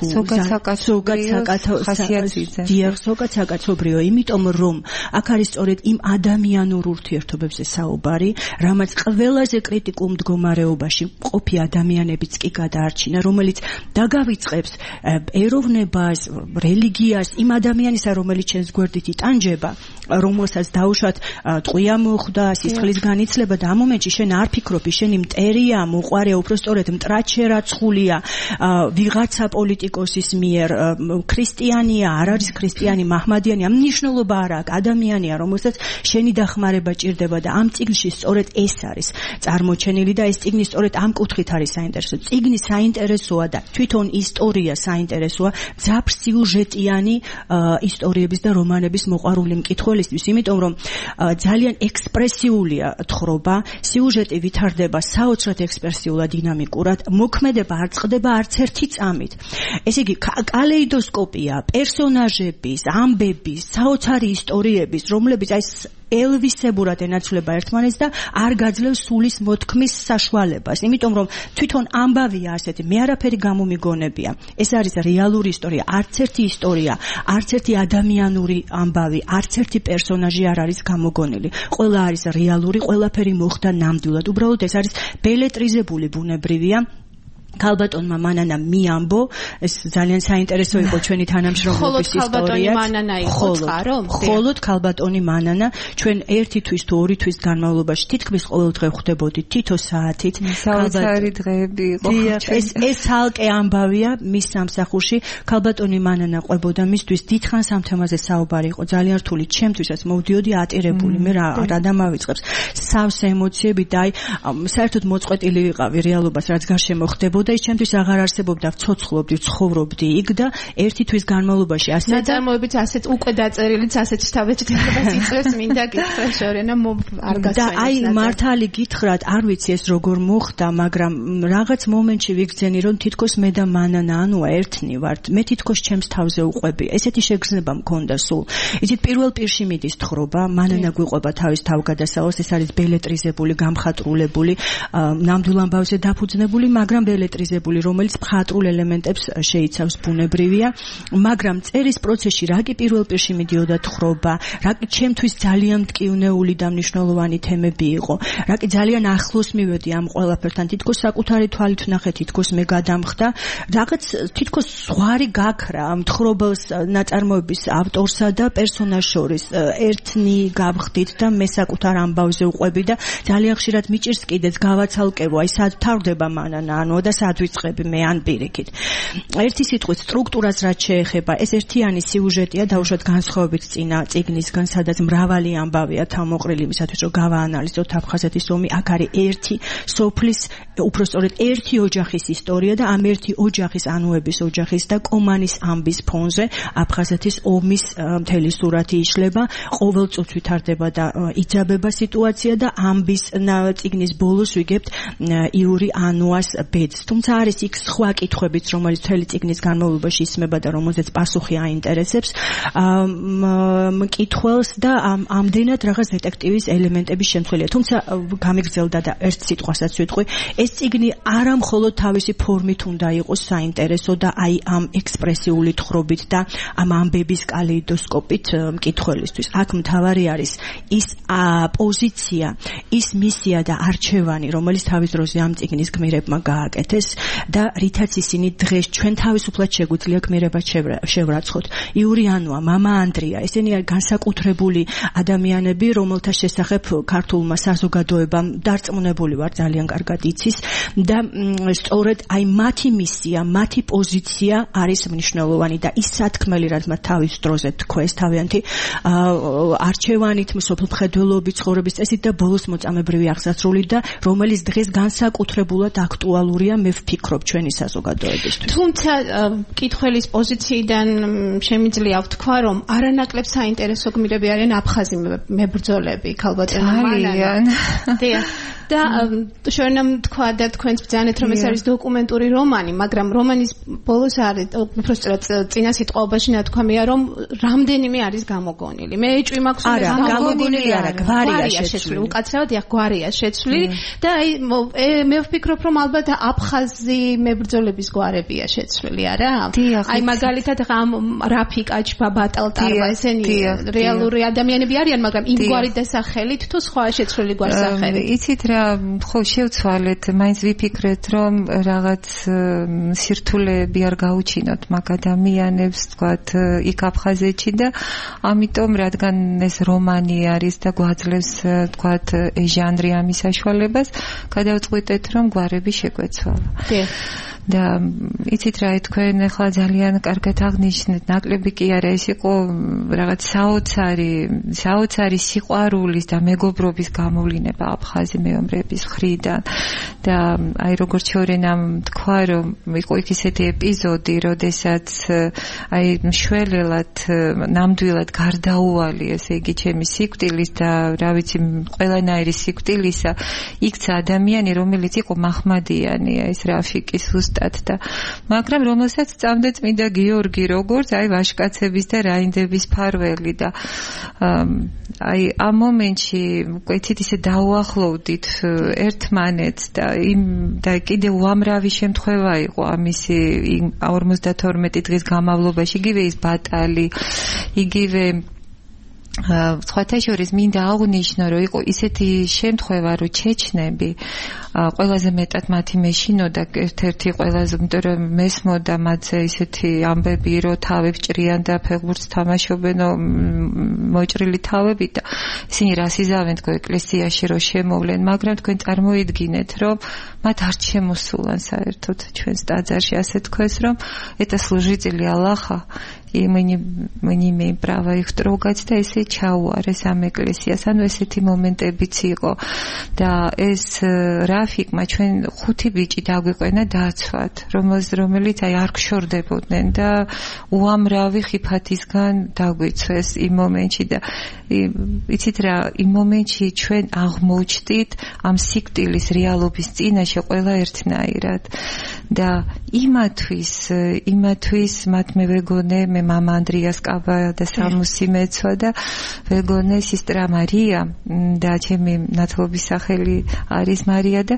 ზოგადსაკაცობრიო, იმიტომ რომ აქ არის სწორედ იმ ადამიანურ ურთიერთობებზე საუბარი, რამაც ყველაზე კრიტიკულ მდგომარეობაში მყოფი ადამიანებიც კი გადაარჩინა, რომელიც დაგავიწყებს ეროვნებას, რელიგიას, იმ ადამიანისა, რომელიც ჩვენს გვერდით იტანჯება, რომელსაც დაუშვათ ტყვია მოხდა, სისხლის განიცლება და ამ მომენტში შენ არ ფიქრობ, შენი მტერია, მოყვარეა, უფრო სწორედ მტრად შერაცხულია ვიღაცა პოლიტიკოსის მიერ, ქრისტიანია, არ არის ქრისტიანი, მაჰმადიანი, ამ მნიშვნელობა არ აქვს, ადამიანია, რომელსაც შენი დახმარება ჭირდება და ამ წიგნში სწორედ ეს არის წარმოჩენილი და ეს წიგნი სწორედ ამ კუთხით არის საინტერესო. წიგნი საინტერესოა და თვითონ ისტორია საინტერესოა, ძაფრ სიუჟეტიანი ისტორიების და რომანების მოყვარული მკითხველისთვის, იმიტომ რომ ძალიან ექსპრესიულია თხრობა, სიუჟეტი ვითარდება საოცრად ექსპრესიულად, დინამიკურად, მოქმედება არ წყდება არც ერთი წამით. ესე იგი, კალეიდოსკოპია პერსონაჟების, ამბების, საოცარი ისტორიების, რომლებიც აი ელვისებურად ენაცვლება ერთმანეთს და არ გაძლევს სულის მოთქმის საშუალებას. იმიტომ რომ თვითონ ამბავია ასეთი, მე არაფერი გამომიგონებია. ეს არის რეალური ისტორია, არც ერთი ისტორია, არც ერთი ადამიანური ამბავი, არც ერთი პერსონაჟი არ არის გამოგონილი. ყველა არის რეალური, ყველაფერი მოხდა ნამდვილად. უბრალოდ ეს არის ბელეტრიზებული ბუნებრივია. ქალბატონმა მანანა მიამბო, ეს ძალიან საინტერესო იყო ჩვენი თანამშრომლობის ისტორია. ხოლოდ ქალბატონი მანანა იყო წყარო? ხოლოდ ქალბატონი მანანა ჩვენ ერთი თვის თუ ორი თვის განმავლობაში თითქმის ყოველ დღე ხვდებოდით თითო საათით. საოცარი დღეები იყო. ეს ეს ალკე ამბავია მის სამსახურში. ქალბატონი მანანა ყვებოდა მისთვის დიდხანს ამ თემაზე საუბარი იყო ძალიან რთული. ჩემთვისაც მოვდიოდი ატირებული. მე რა რა დამავიწყებს სავსე ემოციები და აი საერთოდ მოწყვეტილი ვიყავი რეალობას რაც გარშემო ხდებოდა. და ის ჩემთვის აღარ არსებობდა, ვცოცხლობდი, ვცხოვრობდი იქ და ერთი თვის განმავლობაში ასე და ნაწარმოებიც ასეთ უკვე დაწერილიც ასეთ შთაბეჭდილებას იწვევს, მინდა გითხრა შორენა არ გასვენებს. და აი მართალი გითხრათ, არ ვიცი ეს როგორ მოხდა, მაგრამ რაღაც მომენტში ვიგრძენი, რომ თითქოს მე და მანანა ანუა ერთნი ვართ. მე თითქოს ჩემს თავზე უყვები. ესეთი შეგრძნება მქონდა სულ. იცით, პირველ პირში მიდის თხრობა, მანანა გვიყვება თავის თავგადასავალს, ეს არის ბელეტრიზებული, გამხატრულებული, ნამდვილ ამბავზე დაფუძნებული, მაგრამ ელექტრიზებული, რომელიც მხატვრულ ელემენტებს შეიცავს ბუნებრივია, მაგრამ წერის პროცესში რა კი პირველ პირში მიდიოდა თხრობა, რა კი ჩემთვის ძალიან მტკივნეული და მნიშვნელოვანი თემები იყო, რა კი ძალიან ახლოს მივედი ამ ყველაფერთან, თითქოს საკუთარი თვალით ვნახე, თითქოს მე გადამხდა, რაღაც თითქოს ზღვარი გაქრა მთხრობელს ნაწარმოების ავტორსა და პერსონაჟს შორის ერთნი გავხდით და მე საკუთარ ამბავზე უყვები და ძალიან ხშირად მიჭირს კიდეც გავაცალკევო, აი სად თავდება მანანა, ანუ და სადვიწყები მე ან პირიქით. ერთი სიტყვით სტრუქტურას რაც შეეხება, ეს ერთიანი სიუჟეტია დაუშვათ განსხვავებით წინა წიგნისგან, სადაც მრავალი ამბავია თავმოყრილი იმისათვის, რომ გავაანალიზოთ აფხაზეთის ომი. აქ არის ერთი სოფლის, უпростоრედ ერთი ოჯახის ისტორია და ამ ერთი ოჯახის, ანუების ოჯახის და კომანის ამბის ფონზე აფხაზეთის ომის მთელი სურათი იშლება. ყოველ წუთს ვითარდება და იძაბება სიტუაცია და ამბის წიგნის ბოლოს ვიგებთ იური ანუას ბედს. თუმცა არის იქ სხვა კითხვებიც, რომელიც მთელი წიგნის განმავლობაში ისმება და რომელზეც პასუხი აინტერესებს მკითხველს და ამდენად რაღაც დეტექტივის ელემენტების შემცველია. თუმცა გამიგრძელდა და ერთ სიტყვასაც ვიტყვი, ეს წიგნი არა მხოლოდ თავისი ფორმით უნდა იყოს საინტერესო და აი ამ ექსპრესიული თხრობით და ამ ამბების კალეიდოსკოპით მკითხველისთვის. აქ მთავარი არის ის პოზიცია, ის მისია და არჩევანი, რომელიც თავის დროზე ამ წიგნის გმირებმა გააკეთეს და რითაც ისინი დღეს ჩვენ თავისუფლად შეგვიძლია გმირებად შევრაცხოთ. იური ანუა, მამა ანდრია, ესენი არის განსაკუთრებული ადამიანები, რომელთა შესახებ ქართულმა საზოგადოებამ დარწმუნებული ვარ ძალიან კარგად იცის და სწორედ აი მათი მისია, მათი პოზიცია არის მნიშვნელოვანი და ის სათქმელი, რაც მათ თავის დროზე თქვეს თავიანთი არჩევანით, მსოფლმხედველობით, ცხოვრების წესით და ბოლოს მოწამებრივი აღსასრული და რომელიც დღეს განსაკუთრებულად აქტუალურია, მე ვფიქრობ ჩვენი საზოგადოებისთვის. თუმცა კითხველის პოზიციიდან შემიძლია ვთქვა, რომ არანაკლებ საინტერესო გმირები არიან აფხაზი მებრძოლები, ქალბატონი მანანა. დიახ. და შორნამ თქვა და თქვენს ბრძანეთ, რომ ეს არის დოკუმენტური რომანი, მაგრამ რომანის ბოლოს არის უბრალოდ წინა სიტყვაობაში ნათქვამია, რომ რამდენიმე არის გამოგონილი. მე ეჭვი მაქვს, რომ ეს გამოგონილი არა, გვარია შეცვლილი. უკაცრავად ეხ გვარია შეცვლილი და აი მე ვფიქრობ, რომ ალბათ აფხაზი მებრძოლების გვარებია შეცვლილი, არა? აი მაგალითად ამ რაფი კაჩბა ბატალტარვა ესენი რეალური ადამიანები არიან, მაგრამ იმ გვარით დასახელით თუ სხვა შეცვლილი გვარსახელით. იცით რა, ხო შევცვალეთ, მაინც ვიფიქრეთ, რომ რაღაც სირთულეები არ გაუჩინოთ მაგ ადამიანებს, თქვათ, იქ აფხაზეთში და ამიტომ რადგან ეს რომანი არის და გვაძლევს, თქვათ, ჟანრი ამის საშუალებას, გადავწყვიტეთ, რომ გვარები შეგვეცვალა. და იცით რა, თქვენ ახლა ძალიან კარგად აღნიშნეთ, ნაკლები კი არა, ეს იყო რაღაც საოცარი, საოცარი სიყვარულის და მეგობრობის გამოვლინება აფხაზი მეომრების მხრიდან და აი როგორც შორენამ თქვა, რომ იყო იქ ისეთი ეპიზოდი, როდესაც აი მშველელად, ნამდვილად გარდაუვალი, ესე იგი ჩემი სიკვდილის და რა ვიცი, ყველანაირი სიკვდილისა იქცა ადამიანი, რომელიც იყო მაჰმადიანი, ეს რაფიკის ზუსტად და მაგრამ რომელსაც წამდე წმინდა გიორგი როგორც აი ვაშკაცების და რაინდების ფარველი და აი ამ მომენტში კვეთით ისე დაუახლოვდით ერთმანეთს და იმ და კიდე უამრავი შემთხვევა იყო ამისი ორმოცდათორმეტი დღის განმავლობაში იგივე ის ბატალი იგივე სხვათა შორის მინდა აღვნიშნო რომ იყო ისეთი შემთხვევა რომ ჩეჩნები ყველაზე მეტად მათი მეშინოდა ერთ-ერთი ყველაზე იმიტომ რომ მესმოდა მათზე ისეთი ამბები რომ თავებს ჭრიან და ფეხბურთს თამაშობენ მოჭრილი თავები და ისინი რას იზავენ თქო ეკლესიაში რომ შემოვლენ მაგრამ თქვენ წარმოიდგინეთ რომ მათ არ შემოსულან საერთოდ ჩვენს ტაძარში ასე თქვეს რომ это служители Аллаха и мы не мы не имеем права их трогать და ესე ჩაუარეს ამ ეკლესიას ანუ ესეთი მომენტებიც იყო და ეს რაფიკმა ჩვენ ხუთი ბიჭი დაგვიყვენა დაცვათ რომელიც აი არ გშორდებოდნენ და უამრავი ხიფათისგან დაგვიცვეს იმ მომენტში და იცით რა იმ მომენტში ჩვენ აღმოჩნდით ამ სიკვდილის რეალობის წინაშე ყველა ერთნაირად და იმათვის იმათვის მათ მე ვეგონე მე მამა ანდრიას კაბა და სამუსი მეცვა და ვეგონე სისტრა მარია და ჩემი ნათლობის სახელი არის მარია და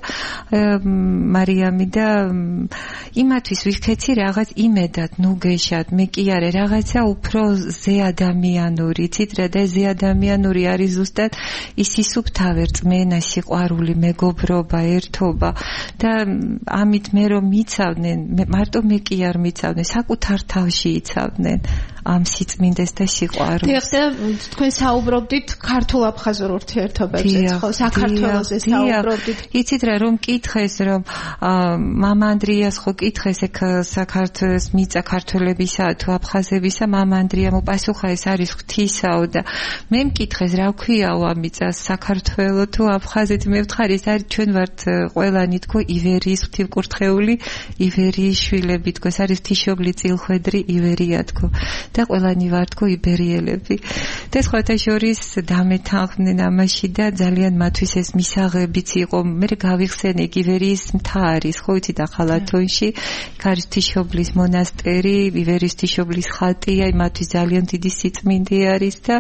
მარიამი და იმათვის ვიქეცი რაღაც იმედად ნუ გეშად მე კი არა რაღაცა უფრო ზე ადამიანური იცით რა და ზე ადამიანური არის ზუსტად ის ისუფთავე რწმენა სიყვარული მეგობრობა ერთობა და ამით მე რომ მიცავდნენ მარტო მე კი არ მიცავდნენ საკუთარ თავში იცავდნენ ამ სიწმინდეს და სიყვარულს. დიახ, და თქვენ საუბრობდით ქართულ-აფხაზურ ურთიერთობებზე, ხო, საქართველოსზე საუბრობდით. იცით რა, რომ კითხეს, რომ მამა ანდრიას ხო კითხეს ეგ საქართველოს მიწა ქართველებისა თუ აფხაზებისა, მამა ანდრია მოპასუხა ეს არის ღვთისაო და მე მკითხეს რა ქვიაო ამ მიწას საქართველო თუ აფხაზეთი მე ვთხარი ეს არის ჩვენ ვართ ყველანი თქო ივერიის ღვთივკურთხეული ივერიის შვილები თქო ეს არის ღვთისმშობლი წილხვედრი ივერია თქო და ყველანი ვართ თქო იბერიელები და სხვათა შორის დამეთანხმდნენ ამაში და ძალიან მათთვის ეს მისაღებიც იყო მე გავიხსენე ივერიის მთა არის ხო იცით ახალათონში ქრისტიშობლის მონასტერი ივერიის ღვთისმშობლის ხატია მათთვის ძალიან დიდი სიწმინდე არის და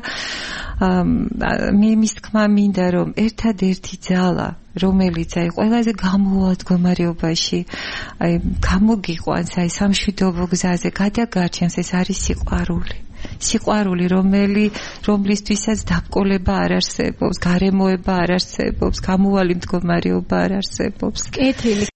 მე მის თქმა მინდა რომ ერთადერთი ძალა რომელიც აი ყველაზე გამოვალ მდგომარეობაში აი გამოგიყვანს აი სამშვიდობო გზაზე გადაგარჩენს ეს არის სიყვარული სიყვარული რომელი რომლისთვისაც დაბრკოლება არ არსებობს გარემოება არ არსებობს გამოვალი მდგომარეობა არ არსებობს კეთილი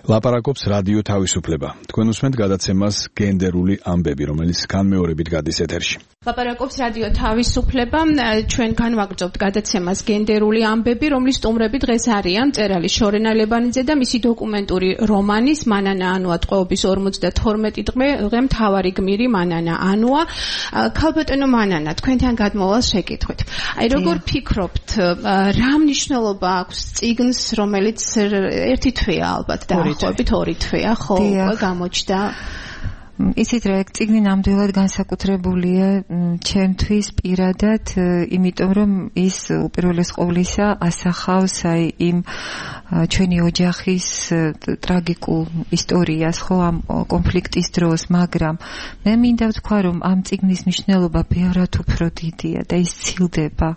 ლაპარაკობს რადიო თავისუფლება. თქვენ უსმენთ გადაცემას გენდერული ამბები, რომელიც განმეორებით გადის ეთერში. ლაპარაკობს რადიო თავისუფლება. ჩვენ განვაგრძობთ გადაცემას გენდერული ამბები, რომლის სტუმრები დღეს არიან მწერალი შორენა ლებანიძე და მისი დოკუმენტური რომანის მანანა ანუა ტყვეობის ორმოცდათორმეტი დღე მთავარი გმირი მანანა ანუა. ქალბატონო მანანა, თქვენთან გადმოვალ შეკითხვით. აი როგორ ფიქრობთ, რა მნიშვნელობა აქვს წიგნს, რომელიც ერთი თვეა ალბათ და ხვებით ორი თვეა, ხო, უკვე გამოჩნდა. იცით რა, წიგნი ნამდვილად განსაკუთრებულია ჩემთვის პირადად, იმიტომ რომ ის უპირველეს ყოვლისა ასახავს აი იმ ჩვენი ოჯახის ტრაგიკულ ისტორიას, ხო, ამ კონფლიქტის დროს, მაგრამ მე მინდა ვთქვა, რომ ამ წიგნის მნიშვნელობა ბევრად უფრო დიდია და ის ცილდება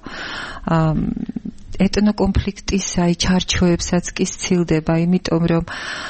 ეთნოკონფლიქტის აი ჩარჩოებსაც კი სცილდება, იმიტომ რომ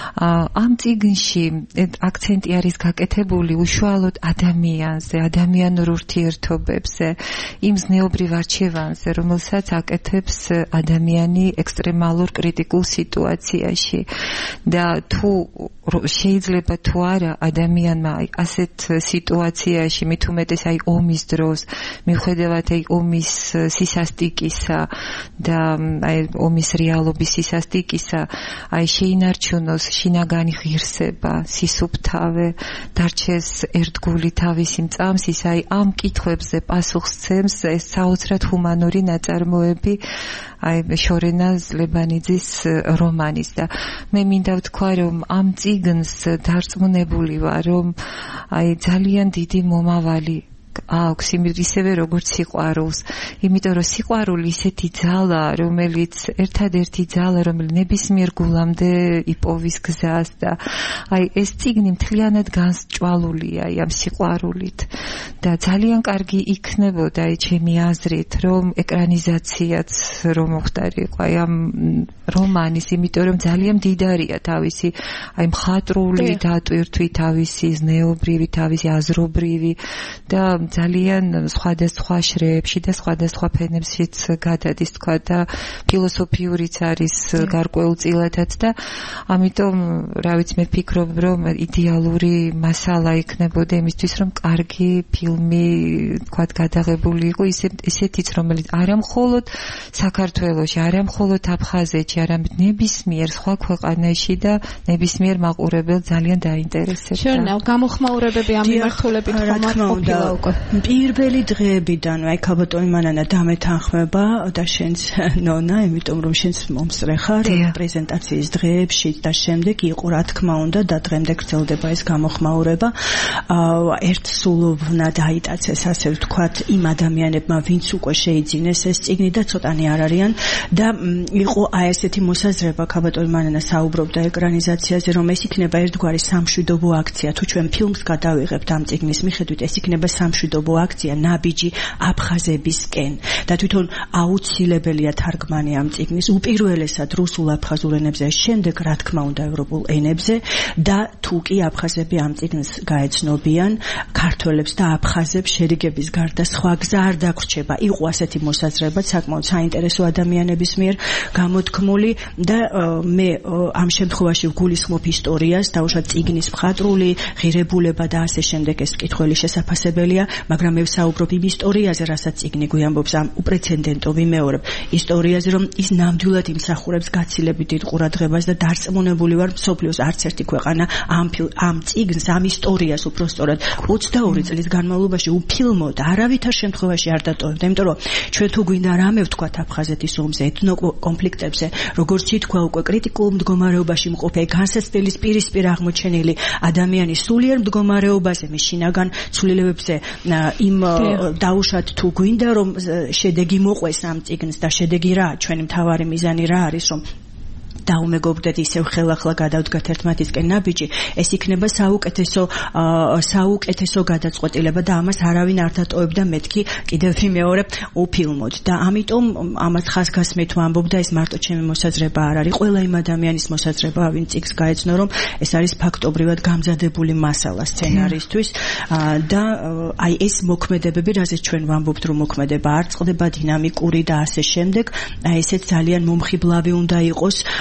ამ წიგნში აქცენტი არის გაკეთებული უშუალოდ ადამიანზე, ადამიანურ ურთიერთობებზე, იმ ზნეობრივ არჩევანზე, რომელსაც აკეთებს ადამიანი ექსტრემალურ კრიტიკულ სიტუაციაში და თუ შეიძლება თუ არა ადამიანმა აი ასეთ სიტუაციაში, მით უმეტეს აი ომის დროს, მიუხედავად აი ომის სისასტიკისა და აი ომის რეალობის სისასტიკისა, აი შეინარჩუნოს შინაგანი ღირსება, სისუფთავე, დარჩეს ერთგული თავისი მწამს, ის აი ამ კითხვებზე პასუხს სცემს ეს საოცრად ჰუმანური ნაწარმოები აი შორენა ლებანიძის რომანის და მე მინდა ვთქვა, რომ ამ წიგნს დარწმუნებული ვარ, რომ აი ძალიან დიდი მომავალი აქვს ისევე როგორც სიყვარულს, იმიტომ რომ სიყვარული ისეთი ძალა, რომელიც ერთადერთი ძალა, რომელიც ნებისმიერ გულამდე იპოვის გზას და აი ეს წიგნი მთლიანად განსჭვალულია ამ სიყვარულით და ძალიან კარგი იქნებოდა აი ჩემი აზრით, რომ ეკრანიზაციაც რომ მოხდარიყო აი ამ რომანის, იმიტომ რომ ძალიან მდიდარია თავისი აი მხატვრული დატვირთვით, თავისი ზნეობრივი, თავისი აზრობრივი და ძალიან სხვადასხვა შრეებში და სხვადასხვა ფენებშიც გადადის, თქვა და ფილოსოფიურიც არის გარკვეულწილადაც და ამიტომ რა ვიცი მე ფიქრობ, რომ იდეალური მასალა იქნებოდა იმისთვის, რომ კარგი ფილმი თქვა გადაღებული იყო ისეთიც, რომელიც არა მხოლოდ საქართველოში, არა მხოლოდ აფხაზეთში, არამედ ნებისმიერ სხვა ქვეყანაში და ნებისმიერ მაყურებელს ძალიან დაინტერესებდა. შორენა გამოხმაურებები ამ მიმართულებით ხომ არ ყოფილა უკვე? პირველი დღეებიდან აი ქალბატონი მანანა დამეთანხმება და შენც ნონა, იმიტომ რომ შენც მომსწრე ხარ პრეზენტაციის დღეებში და შემდეგ იყო რა თქმა უნდა და დღემდე გრძელდება ეს გამოხმაურება. ერთსულოვნად აიტაცეს, ასე ვთქვათ, იმ ადამიანებმა, ვინც უკვე შეიძინეს ეს წიგნი და ცოტანი არ არიან და იყო აი ესეთი მოსაზრება, ქალბატონი მანანა საუბრობდა ეკრანიზაციაზე, რომ ეს იქნება ერთგვარი სამშვიდობო აქცია, თუ ჩვენ ფილმს გადავიღებთ ამ წიგნის მიხედვით, ეს იქნება სამშვიდობო აქცია ნაბიჯი აფხაზებისკენ და თვითონ აუცილებელია თარგმანი ამ წიგნის უპირველესად რუსულ აფხაზურ ენებზე, შემდეგ რა თქმა უნდა ევროპულ ენებზე და თუ კი აფხაზები ამ წიგნს გაეცნობიან, ქართველებს და აფხაზებს შერიგების გარდა სხვა გზა არ დაგვრჩება. იყო ასეთი მოსაზრება საკმაოდ საინტერესო ადამიანების მიერ გამოთქმული და მე ამ შემთხვევაში ვგულისხმობ ისტორიას, დაუშვათ წიგნის მხატვრული ღირებულება და ასე შემდეგ ეს კითხველი შესაძლებელია, მაგრამ მე ვსაუბრობ იმ ისტორიაზე, რასაც წიგნი გვიამბობს, ამ უპრეცედენტო ვიმეორებ ისტორიაზე, რომ ის ნამდვილად იმსახურებს გაცილებით დიდ ყურადღებას და დარწმუნებული ვარ, მსოფლიოს არც ერთი ქვეყანა ამ ამ წიგნს, ამ ისტორიას უпростоრად ოცდაორი წლის განმავლობაში უფილმოდ არავითარ შემთხვევაში არ დატოვებდა, იმიტომ რომ ჩვენ თუ გვინდა რამე ვთქვათ აფხაზეთის ომზე, ეთნოკონფლიქტებზე, როგორც ითქვა უკვე კრიტიკულ მდგომარეობაში მყოფი, განსაცდელის პირისპირ აღმოჩენილი ადამიანის სულიერ მდგომარეობაზე, მის შინაგან ცვლილებებზე იმ დაუშვათ თუ გვინდა რომ შედეგი მოყვეს ამ წიგნს და შედეგი რა, ჩვენი მთავარი მიზანი რა არის, რომ დაუმეგობრდეთ ისევ ხელახლა გადავდგათ ერთმანეთისკენ ნაბიჯი, ეს იქნება საუკეთესო საუკეთესო გადაწყვეტილება და ამას არავინ არ დატოვებდა, მეთქი კიდევ ვიმეორებ უფილმოდ და ამიტომ ამას ხაზგასმით ვამბობ და ეს მარტო ჩემი მოსაზრება არ არის, ყველა იმ ადამიანის მოსაზრება, ვინ წიგნს გაეცნო, რომ ეს არის ფაქტობრივად გამზადებული მასალა სცენარისთვის და აი ეს მოქმედებები, რაზეც ჩვენ ვამბობთ, რომ მოქმედება არ წყდება, დინამიკური და ასე შემდეგ, აი ესეც ძალიან მომხიბლავი უნდა იყოს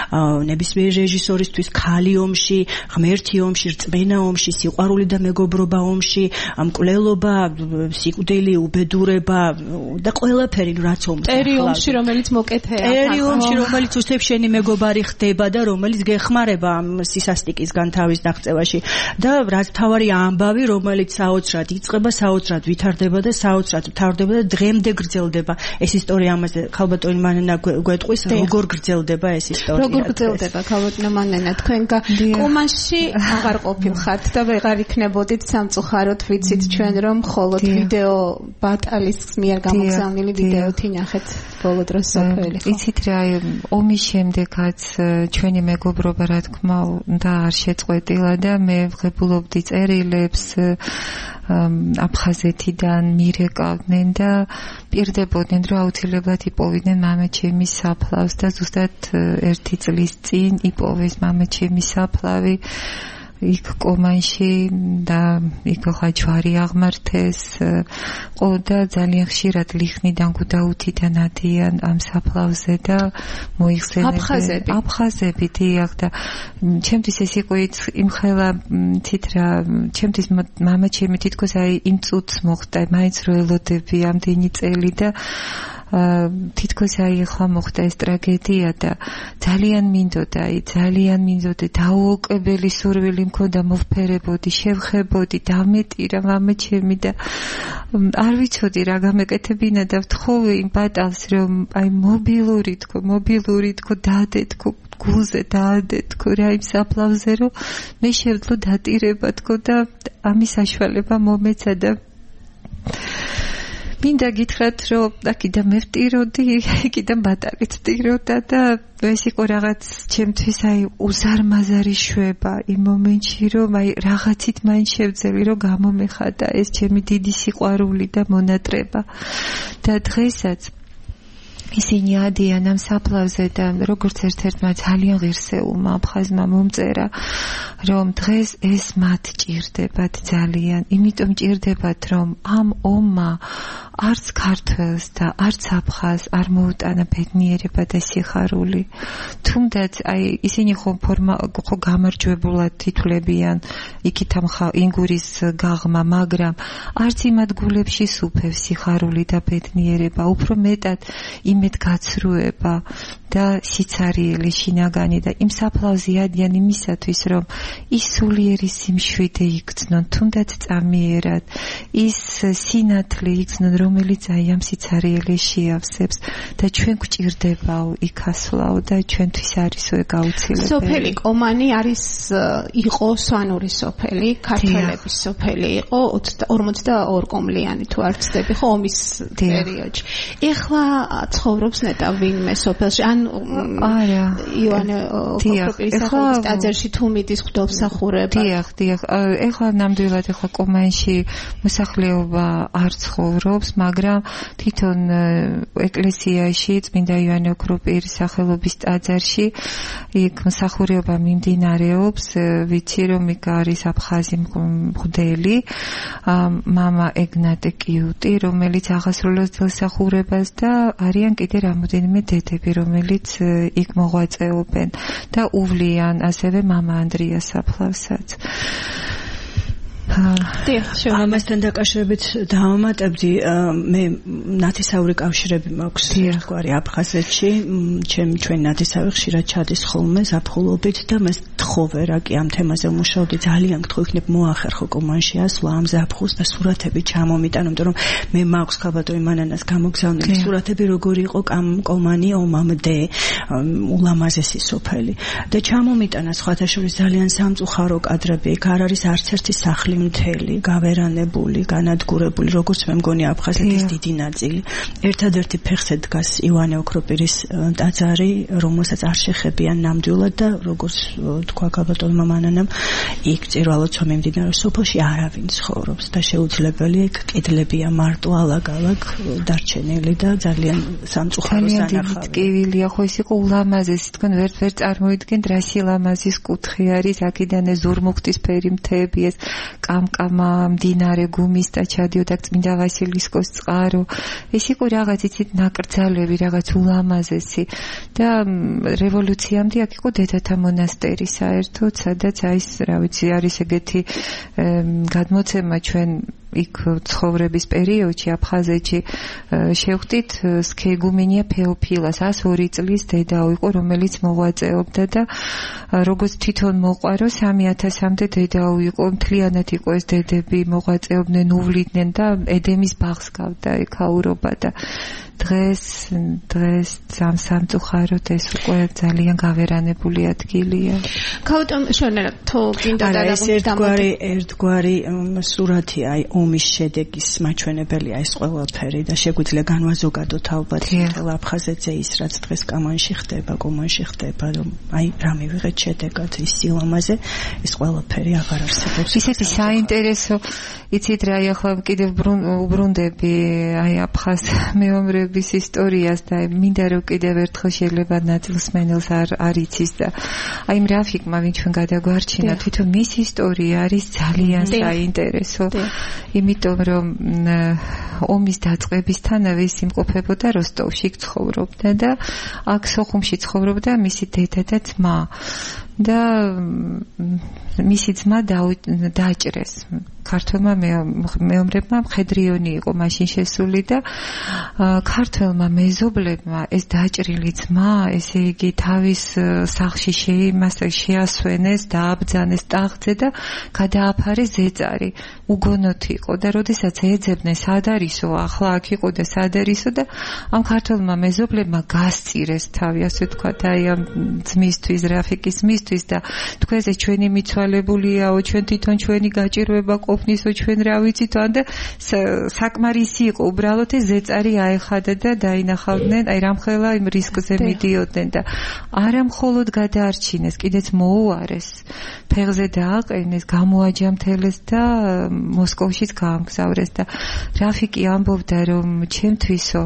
ნებისმიერ რეჟისორისთვის ქალი ომში, ღმერთი ომში, რწმენა ომში, სიყვარული და მეგობრობა ომში, მკვლელობა, სიკვდილი, უბედურება და ყველაფერი რაც ომს. ტერი ომში, რომელიც მოკეფეა. ტერი ომში, რომელიც უსებ შენი მეგობარი ხდება და რომელიც გეხმარება ამ სისასტიკისგან თავის დაღწევაში და რაც თავარი ამბავი, რომელიც საოცრად იწყება, საოცრად ვითარდება და საოცრად ვითარდება და დღემდე გრძელდება. ეს ისტორია ამაზე ქალბატონი მანენა გვეტყვის, როგორ გრძელდება ეს ისტორია. როგორ გრძელდება ქალბატონო მანენა, თქვენ კომანში აღარ ყოფილხართ და ვეღარ იქნებოდით სამწუხაროდ, ვიცით ჩვენ რომ მხოლოდ ვიდეო ბატალის მიერ გამოგზავნილი ვიდეოთი ნახეთ ბოლო დროს სოფელი. იცით რა, ომის შემდეგაც ჩვენი მეგობრობა რა თქმა უნდა არ შეწყვეტილა და მე ვღებულობდი წერილებს აფხაზეთიდან მირეკავდნენ და პირდებოდნენ რომ აუცილებლად იპოვიდნენ მამაჩემის საფლავს და ზუსტად ერთი წლის წინ იპოვეს მამაჩემის საფლავი იქ კომანში და იქ ხა ჯვარი აღმართეს და ძალიან ხშირად ლიხნიდან გუდაუთიდან ადიან ამ საფლავზე და მოიხსენებენ აფხაზები აფხაზები დიახ და ჩემთვის ეს იყო იმხელა თით რა ჩემთვის მამაჩემი თითქოს აი იმ წუთს მოხდა მაინც რო ელოდები ამდენი წელი და თითქოს აი ახლა მოხდა ეს ტრაგედია და ძალიან მინდოდა აი ძალიან მინდოდა დაუოკებელი სურვილი მქონდა მოვფერებოდი შევხებოდი დამეტირა მამაჩემი და არ ვიცოდი რა გამეკეთებინა და ვთხოვე იმ ბატალს რომ აი მობილური თქო მობილური თქო დადეთქო გულზე დაადეთქო რა იმ საფლავზე რომ მე შევძლო დატირება თქო და ამის საშუალება მომეცა და მინდა გითხრათ რომ აქედან მე ვტიროდი, იქიდან ბატალიც ვტიროდა და ეს იყო რაღაც ჩემთვის აი უზარმაზარი შვება იმ მომენტში რომ აი რაღაცით მაინც შევძელი რომ გამომეხადა ეს ჩემი დიდი სიყვარული და მონატრება და დღესაც ისინი ადიან ამ საფლავზე და როგორც ერთ-ერთმა ძალიან ღირსეულმა აფხაზმა მომწერა რომ დღეს ეს მათ ჭირდებათ ძალიან იმიტომ ჭირდებათ რომ ამ ომმა არც ქართველს და არც აფხაზს არ მოუტანა ბედნიერება და სიხარული თუნდაც აი ისინი ხო ფორმა ხო გამარჯვებულად თითვლებიან იქით ამ ინგურის გაღმა მაგრამ არც იმათ გულებში სუფევს სიხარული და ბედნიერება უფრო მეტად იმედ გაცრუება და სიცარიელი შინაგანი და იმ საფლავზე ადიან იმისათვის რომ ის სულიერი სიმშვიდე იგრძნონ თუნდაც წამიერად ის სინათლე იგრძნონ რომელიც აი ამ სიცარიელი შეავსებს და ჩვენ გვჭირდებაო იქ ასვლაო და ჩვენთვის არისო ეგ აუცილებელი სოფელი კომანი არის იყო სვანური სოფელი ქართველების სოფელი იყო ორმოცდაორი კომლიანი თუ არ ვცდები ხო ომის პერიოდში ეხლა ცხოვრობს ნეტა ვინმე სოფელში ან არა ივანე ოქროპირის ტაძარში თუ მიდის ღვთისმსახურება დიახ დიახ ეხლა ნამდვილად ეხლა კომანში მოსახლეობა არ ცხოვრობს მაგრამ თვითონ ეკლესიაში წმინდა ივანე ოქროპირის სახელობის ტაძარში იქ მსახურება მიმდინარეობს ვიცი რომ იქ არის აფხაზი მღვდელი მამა ეგნატე კიუტი რომელიც აღასრულებს ძელსახურებას და არიან კიდე რამოდენიმე დედები რომელიც იქ მოღვაწეობენ და უვლიან ასევე მამა andriya საფლავსაც ამასთან დაკავშირებით დავამატებდი მე ნათესაური კავშირები მაქვს ერთგვარი აფხაზეთში ჩემ ჩვენ ნათესავი ხშირად ჩადის ხოლმე ზაფხულობით და მე თხოვე რა კი ამ თემაზე ვმუშაობდი ძალიან გთხოვ იქნებ მოახერხო კომანში ასვლა ამ ზაფხულს და სურათები ჩამომიტანო იმიტომ რომ მე მაქვს ქალბატონი მანანას გამოგზავნილი სურათები როგორი იყო კომანი ომამდე ულამაზესი სოფელი და ჩამომიტანა სხვათა შორის ძალიან სამწუხარო კადრები იქ არ არის არც ერთი სახლი მთელი, გავერანებული, განადგურებული, როგორც მე მგონი აფხაზეთის დიდი ნაწილი. ერთადერთი ფეხზე დგას ივანე ოქროპირის ტაძარი, რომელსაც არ შეხებიან ნამდვილად და როგორც თქვა ქალბატონმა მანანამ, იქ წირვალოცვა მიმდინარეობს სოფელში არავინ ცხოვრობს და შეუძლებელია იქ კედლებია მარტო ალაგ-ალაგ დარჩენილი და ძალიან სამწუხარო სანახავია. ტკივილია, ხო ის იყო ულამაზესი, თქვენ ვერ ვერ წარმოიდგენთ რა სილამაზის კუთხე არის, აქედან ეს ზურმუხტისფერი მთები ეს კამკამა, მდინარე გუმის და ჩადიოდა წმინდა ვასილისკოს წყარო. ეს იყო რაღაც იცით ნაკრძალები, რაღაც ულამაზესი და რევოლუციამდე აქ იყო დედათა მონასტერი საერთოდ, სადაც აი რა ვიცი არის ეგეთი გადმოცემა ჩვენ იქ ცხოვრების პერიოდში აფხაზეთში შევხვდით სქეგუმინია ფეოფილას εκατს ორი წლის დედაო იყო, რომელიც მოღვაწეობდა და როგორც თვითონ მოყვარო სამი ათასამდე დედაო იყო, მთლიანად იყო ეს დედები მოღვაწეობდნენ, უვლიდნენ და ედემის ბაღს გავდა ეკაურობა და დღეს დღეს ამ სამწუხაროდ ეს უკვე ძალიან გავერანებული ადგილია. ქაუტომ შორნერა თუ გინდა და ეს ერთგვარი ერთგვარი სურათი აი ომის შედეგის მაჩვენებელია ეს ყველაფერი და შეგვიძლია განვაზოგადოთ ალბათ ყველა აფხაზეთზე ის რაც დღეს კამანში ხდება, კომანში ხდება, რომ აი რა მივიღეთ შედეგად ის სილამაზე ეს ყველაფერი აღარ არსებობს. ისეთი საინტერესო იცით რა ახლა კიდევ უბრუნდები აი აფხაზ მეომრების ისტორიას და მინდა რომ კიდევ ერთხელ შეიძლება ნაწილსმენელს არ არ იცის და აი რაფიკმა ვინ ჩვენ გადაგვარჩინა თვითონ მის ისტორია არის ძალიან საინტერესო. იმიტომ რომ ომის დაწყებისთანავე ის იმყოფებოდა როსტოვში ცხოვრობდა და აქ სოხუმში ცხოვრობდა მისი დედა და ძმა და მისი ძმა დააჭრეს ქართველმა მეომრებმა. მხედრიონი იყო მაშინ შესული და ქართველმა მეზობლებმა ეს დაჭრილი ძმა ესე იგი თავის სახლში შეასვენეს, დააბრძანეს ტახტზე და გადააფარეს ზეწარი. უგონოთ იყო და როდესაც ეძებდნენ სად არისო, ახლა აქ იყო და სად არისო და ამ ქართველმა მეზობლებმა გასწირეს თავი, ასე თქვა და აი ამ ძმისთვის, რაფიკის ძმისთვის და თქვენზე ჩვენი მიცვალებულიაო, ჩვენ თვითონ ჩვენი გაჭირვება ყოფნისო, ჩვენ რა ვიცით და საკმარისი იყო უბრალოდ ეს ზეწარი აეხადა და დაინახავდნენ, აი რამხელა იმ რისკზე მიდიოდნენ და არა მხოლოდ გადაარჩინეს, კიდეც მოუარეს, ფეხზე დააყენეს, გამოაჯამთელეს და მოსკოვშიც გაამგზავრეს და რაფიკი ამბობდა რომ ჩემთვისო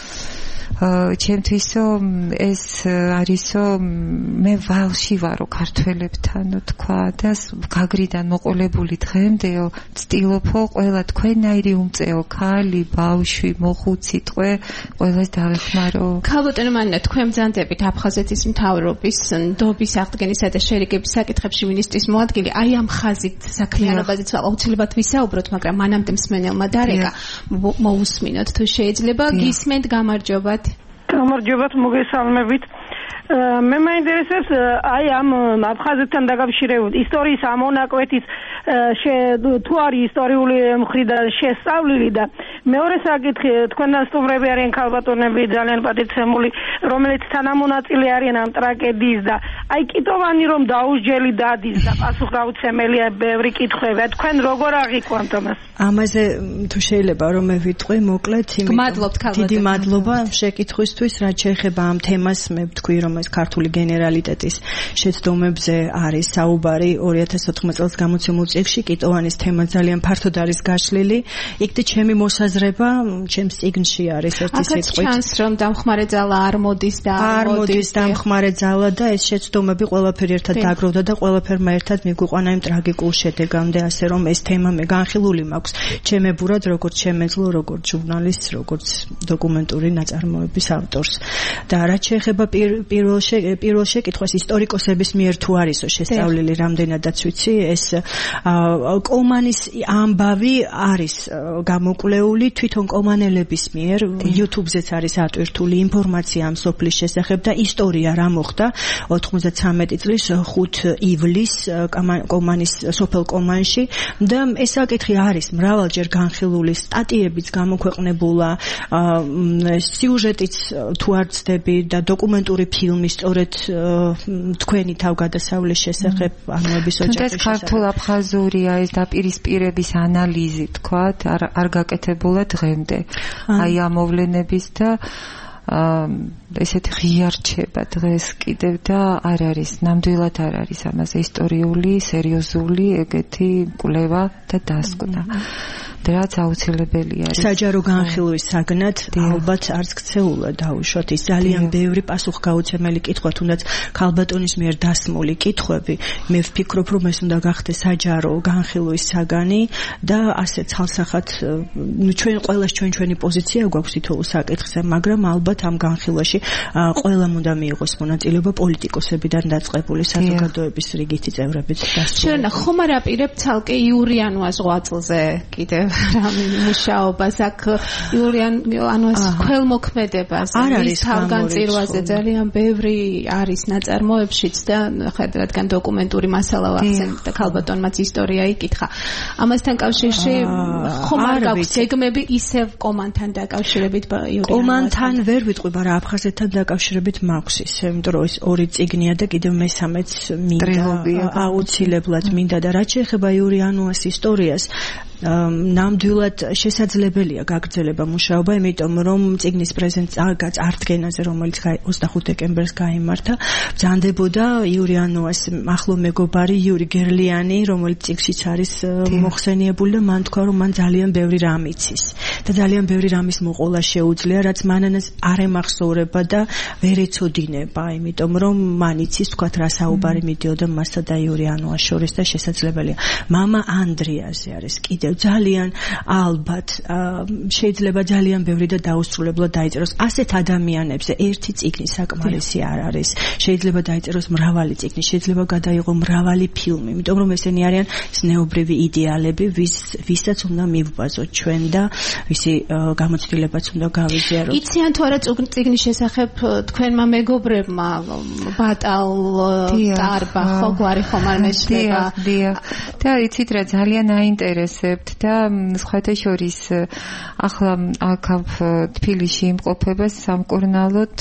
ჩემთვისო ეს არისო მე ვალში ვარო ქართველებთანო თქვა და გაგრიდან მოყოლებული დღემდეო ცდილობო ყველა თქვენაირი უმწეო ქალი, ბავშვი, მოხუცი ტყვე ყველას დავეხმარო. ქალბატონო მანინა თქვენ ბრძანდებით აფხაზეთის მთავრობის ნდობის აღდგენისა და შერიგების საკითხებში მინისტრის მოადგილე აი ამ ხაზით საქმიანობაზეც აუცილებლად ვისაუბროთ, მაგრამ მანამდე მსმენელმა დარეკა მოусმინოთ თუ შეიძლება. გისმენთ, გამარჯობათ. გამარჯობათ, მოგესალმებით. მე მაინტერესებს აი ამ აფხაზეთთან დაკავშირებით ისტორიის ამონაკვეთის თუ არის ისტორიული მხრიდან შესწავლილი და მეორე საკითხი თქვენთან სტუმრები არიან ქალბატონები ძალიან პატივცემული, რომელიც თანამონაწილე არიან ამ ტრაგედიის და აი კიტოვანი რომ დაუსჯელი დადის და პასუხგაუცემელია ბევრი კითხვები. თქვენ როგორ აღიქვამთ ამას? ამაზე თუ შეიძლება რომ მე ვიტყვი მოკლედ, დიდი მადლობა შეკითხვისთვის, რაც შეეხება ამ თემას. მე ვთქვი რომ ეს ქართული გენერალიტეტის შეცდომებზე არის საუბარი ორი ათას ოთხმოცდაათი წელს გამოცემულ წიგნში. კიტოვანის თემა ძალიან ფართოდ არის გაშლილი. იქ ჩემი მოსაზრება ჩემს წიგნში არის ერთი სიტყვით. აქაც ჩანს რომ დამხმარე ძალა არ მოდის და არ მოდის დამხმარე ძალა და ეს შეცდომები ყველაფერი ერთად დაგროვდა და ყველაფერმა ერთად მიგვიყვანა იმ ტრაგიკულ შედეგამდე, ასე რომ ეს თემა მე განხილული მაქვს ჩემებურად, როგორც შემეძლო, როგორც ჟურნალისტს, როგორც დოკუმენტური ნაწარმოების ავტორს. და რაც შეეხება პირველ პირველ შეკითხვას ისტორიკოსების მიერ თუ არისო შესწავლილი, რამდენადაც ვიცი, ეს კომანის ამბავი არის გამოკვლეული თვითონ კომანელების მიერ. YouTube-ზეც არის ატვირთული ინფორმაცია ამ სოფლის შესახებ და ისტორია რა მოხდა ოთხმოცდათვრამეტი წლის ხუთი ივლისს კომანის სოფელ კომანში და ეს საკითხი არის მრავალჯერ განხილული, სტატიებიც გამოქვეყნებულა, სიუჟეტიც თუ არ ცდები და დოკუმენტური ფილმი სწორედ თქვენი თავგადასავლის შესახებ ამოების ოჯახის შესახებ. თუნდაც ქართულ-აფხაზურია ეს დაპირისპირების ანალიზი თქვათ არ არ გაკეთებულა დღემდე. აი ამ მოვლენების და ესეთი ღია რჩება დღეს კიდევ და არ არის, ნამდვილად არ არის ამაზე ისტორიული, სერიოზული ეგეთი კვლევა და დასკვნა. რაც აუცილებელი არის. საჯარო განხილვის საგნად ალბათ არც ქცეულა დაუშვათ ის ძალიან ბევრი პასუხგაუცემელი კითხვა, თუნდაც ქალბატონის მიერ დასმული კითხვები. მე ვფიქრობ, რომ ეს უნდა გახდეს საჯარო განხილვის საგანი და ასე ცალსახად, ნუ ჩვენ ყველას ჩვენ ჩვენი პოზიცია გვაქვს თითოეულ საკითხზე, მაგრამ ალბათ ამ განხილვაში ყველამ უნდა მიიღოს მონაწილეობა, პოლიტიკოსებიდან დაწყებული საზოგადოების რიგითი წევრებიც დასწრებული. შენ ხომ არ აპირებ ცალკე იურიანუას ღვაწლზე კიდევ რამე მუშაობას აქ იურიანუას ქველმოქმედებას ის თავგანწირვაზე ძალიან ბევრი არის ნაწარმოებშიც და ხა რადგან დოკუმენტური მასალა ვახსენებ და ქალბატონმაც ისტორია იკითხა. ამასთან კავშირში ხომ არ გაქვს გეგმები ისევ კომანთან დაკავშირებით იურიანუასთან? კომანთან ვერ ვიტყვი, მაგრამ აფხაზეთთან დაკავშირებით მაქვს ისე, იმიტომ რომ ეს ორი წიგნია და კიდევ მესამეც მინდა აუცილებლად მინდა და რაც შეეხება იურიანუას ისტორიას, ნამდვილად შესაძლებელია გაგრძელება მუშაობა, იმიტომ რომ წიგნის წარდგენაზე, რომელიც ოცდახუთ დეკემბერს გაიმართა, ბრძანდებოდა იურიანუას ახლო მეგობარი იური გერლიანი, რომელიც წიგნშიც არის მოხსენიებული და მან თქვა, რომ მან ძალიან ბევრი რამ იცის და ძალიან ბევრი რამის მოყოლა შეუძლია, რაც მანანას არ ემახსოვრება და ვერ ეცოდინება, იმიტომ რომ მან იცის, თქვათ, რა საუბარი მიდიოდა მასა და იურიანუას შორის და შესაძლებელია. მამა ანდრიაზე არის კიდევ ძალიან ალბათ შეიძლება ძალიან ბევრი და დაუსრულებლად დაიწეროს ასეთ ადამიანებზე ერთი წიგნი საკმარისი არ არის. შეიძლება დაიწეროს მრავალი წიგნი, შეიძლება გადაიღო მრავალი ფილმი, იმიტომ რომ ესენი არიან ზნეობრივი იდეალები, ვის ვისაც უნდა მივბაზოთ ჩვენ და ვისი გამოცდილებაც უნდა გავიზიაროთ. იციან თუ არა წიგნის შესახებ თქვენმა მეგობრებმა ბატალ ტარბა ხო გვარი ხომ არ მეშლება? დიახ, და იცით რა ძალიან აინტერესებთ და სხვათა შორის ახლა აქ თბილისში იმყოფება სამკურნალოდ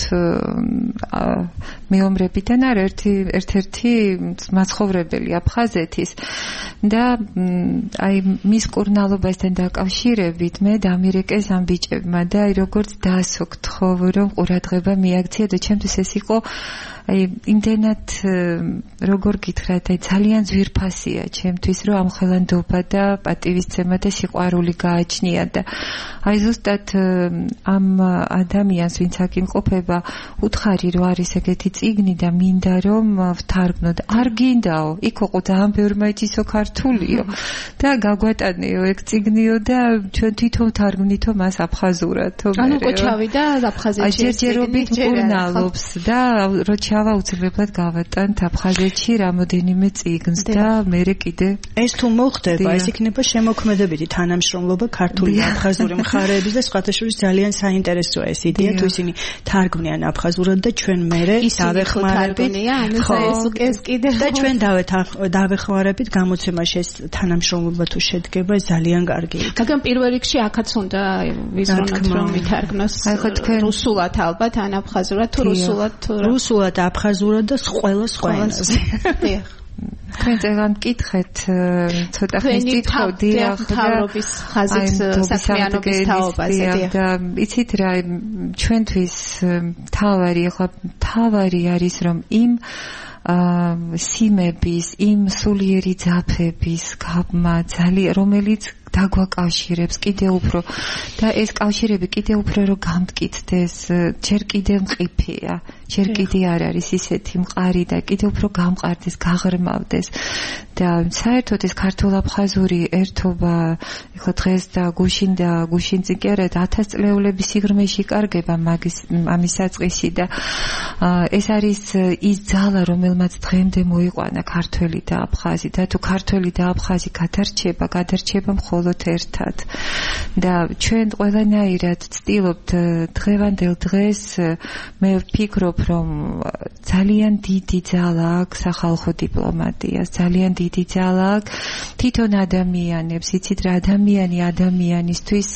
მეომრებიდან არ ერთი ერთ-ერთი მაცხოვრებელი აფხაზეთის და აი მის კურნალობასთან დაკავშირებით მე დამირეკეს ამ ბიჭებმა და აი როგორც დაასოქთ ხო რომ ყურადღება მიაქცია და ჩემთვის ეს იყო აი იმდენად როგორ გითხრათ აი ძალიან ძვირფასია ჩემთვის რომ ამ ხელანდობა და პატივისცემა და სიყვარული გააჩნია და აი ზუსტად ამ ადამიანს ვინც აქ იმყოფება უთხარი რომ არის ეგეთი წიგნი და მინდა რომ ვთარგმნოთ არ გინდაო იქ იყო ძალიან ბევრი მაიცისო ქართულიო და გაგვატანეო ეგ წიგნიო და ჩვენ თვითონ ვთარგმნითო მას აფხაზურად ანუ კოჩავი და აფხაზეთში ჯერჯერობით მკურნალობს და რო ჩავა უცებებლად გავატანთ აფხაზეთში რამოდენიმე წიგნს და მერე კიდე ეს თუ მოხდება ეს იქნება შემოქმედებითი თანამშრომლობა ქართული აფხაზური მხარეების და სხვათა შორის ძალიან საინტერესოა ეს იდეა თუ ისინი თარგმნიან აფხაზურად და ჩვენ მერე დავეხმარებით ხო ეს კიდე და ჩვენ დავეხმარებით გამოცემაში ეს თანამშრომლობა თუ შედგება ძალიან კარგი მაგრამ პირველ რიგში აქაც უნდა ვიზრუნოთ რომ ვითარგმნოს აი ხო თქვენ რუსულად ალბათ ან აფხაზურად თუ რუსულად თუ რუსულად აფხაზურად და ყველა სხვა ენაზე თქვენ წერან მკითხეთ ცოტა ხნის წითხოვ დიახ თავრობის ხაზით საქმიანობის თაობაზე და იცით რა ჩვენთვის თავარი ახლა თავარი არის რომ იმ სიმების იმ სულიერი ძაფების გაბმა ძალიან რომელიც დაგვაკავშირებს კიდე უფრო და ეს კავშირები კიდე უფრო რომ გამტკიცდეს ჯერ კიდე მყიფეა ჯერ კიდე არ არის ისეთი მყარი და კიდე უფრო გამყარდეს გაღრმავდეს და საერთოდ ეს ქართულ-აფხაზური ერთობა ეხლა დღეს და გუშინ და გუშინწინ კი არა ათას წლეულების სიღრმეში იკარგება მაგის ამის საწყისი და ეს არის ის ძალა რომელმაც დღემდე მოიყვანა ქართველი და აფხაზი და თუ ქართველი და აფხაზი გადარჩება გადარჩება მხოლოდ ერთად და ჩვენ ყველანაირად ვცდილობთ დღევანდელ დღეს მე ვფიქრობ რომ ძალიან დიდი ძალა აქვს სახალხო დიპლომატიას ძალიან დიდი ძალა აქვს თვითონ ადამიანებს იცით რა ადამიანი ადამიანისთვის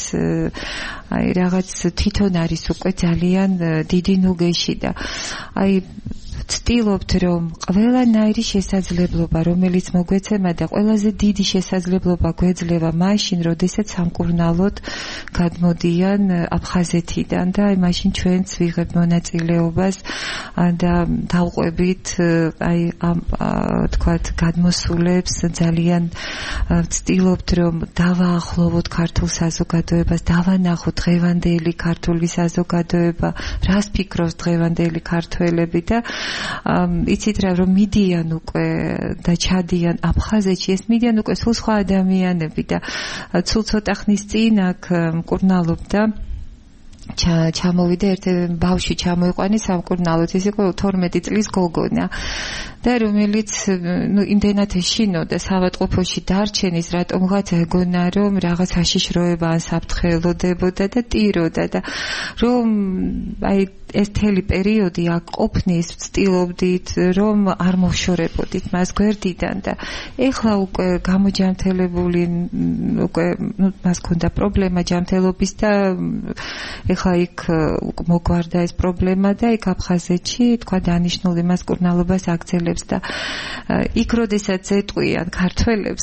აი რაღაც თვითონ არის უკვე ძალიან დიდი ნუგეში და აი ვცდილობთ რომ ყველანაირი შესაძლებლობა რომელიც მოგვეცემა და ყველაზე დიდი შესაძლებლობა გვეძლევა მაშინ როდესაც სამკურნალოდ გადმოდიან აფხაზეთიდან და აი მაშინ ჩვენც ვიღებთ მონაწილეობას და დავყვებით აი ამ თქვათ გადმოსულებს ძალიან ვცდილობთ რომ დავაახლოვოთ ქართულ საზოგადოებას დავანახოთ დღევანდელი ქართული საზოგადოება რას ფიქრობს დღევანდელი ქართველები და იცით რა რომ მიდიან უკვე და ჩადიან აფხაზეთში ეს მიდიან უკვე სულ სხვა ადამიანები და სულ ცოტა ხნის წინ აქ მკურნალობდა ჩამოვიდა ერთი ბავშვი ჩამოიყვანეს სამკურნალოდ ის იყო თორმეტი წლის გოგონა და რომელიც ნუ იმდენად ეშინოდა საავადმყოფოში დარჩენის რატომღაც ეგონა რომ რაღაც აშიშროება ან საფრთხელოდებოდა და ტიროდა და რომ აი ეს თელი პერიოდი აქ ყოფნის ვცდილობდით რომ არ მოვშორებოდით მას გვერდიდან და ეხლა უკვე გამოჯამთელებული უკვე ნუ მას ქონდა პრობლემა ჯამთელობის და ეხლა იქ მოგვარდა ეს პრობლემა და იქ აფხაზეთში თქვა დანიშნული მას კურნალობას აგრძელებს და იქ როდესაც ეტყვიან ქართველებს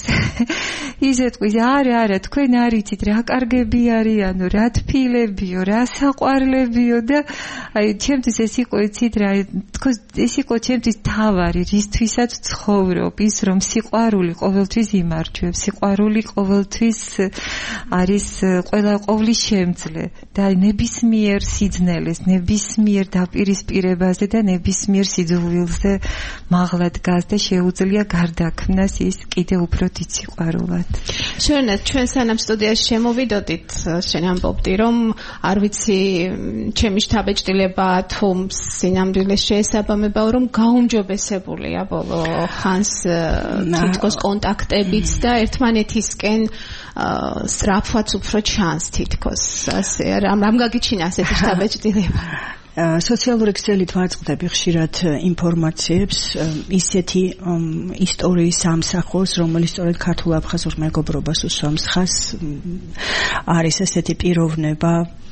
ის ეტყვის არა არა თქვენ არ იცით რა კარგები არიანო რა თბილებიო რა საყვარლებიო და აი ჩემთვის ეს იყო იცით რა თქო ეს იყო ჩემთვის თავარი რისთვისაც ცხოვრობ ის რომ სიყვარული ყოველთვის იმარჯვებს სიყვარული ყოველთვის არის ყველა ყოვლის შემძლე და ნებისმიერ სიძნელეს ნებისმიერ დაპირისპირებაზე და ნებისმიერ სიძულვილზე მაღლა დგას და შეუძლია გარდაქმნას ის კიდე უფრო დიდ სიყვარულად შენად ჩვენ სანამ სტუდიაში შემოვიდოდით შენ ამბობდი რომ არ ვიცი ჩემი შთაბეჭდილება თუ სინამდვილეს შეესაბამებაო რომ გაუმჯობესებულია ბოლო ხანს თითქოს კონტაქტებიც და ერთმანეთისკენ სწრაფვაც უფრო ჩანს თითქოს ასე რამ რამ გაგიჩინა ასეთი შთაბეჭდილება სოციალური ქსელით ვაწყდები ხშირად ინფორმაციებს ისეთი ისტორიის ამსახვოს რომელიც სწორედ ქართულ-აფხაზურ მეგობრობას უსვამს ხას არის ესეთი პიროვნება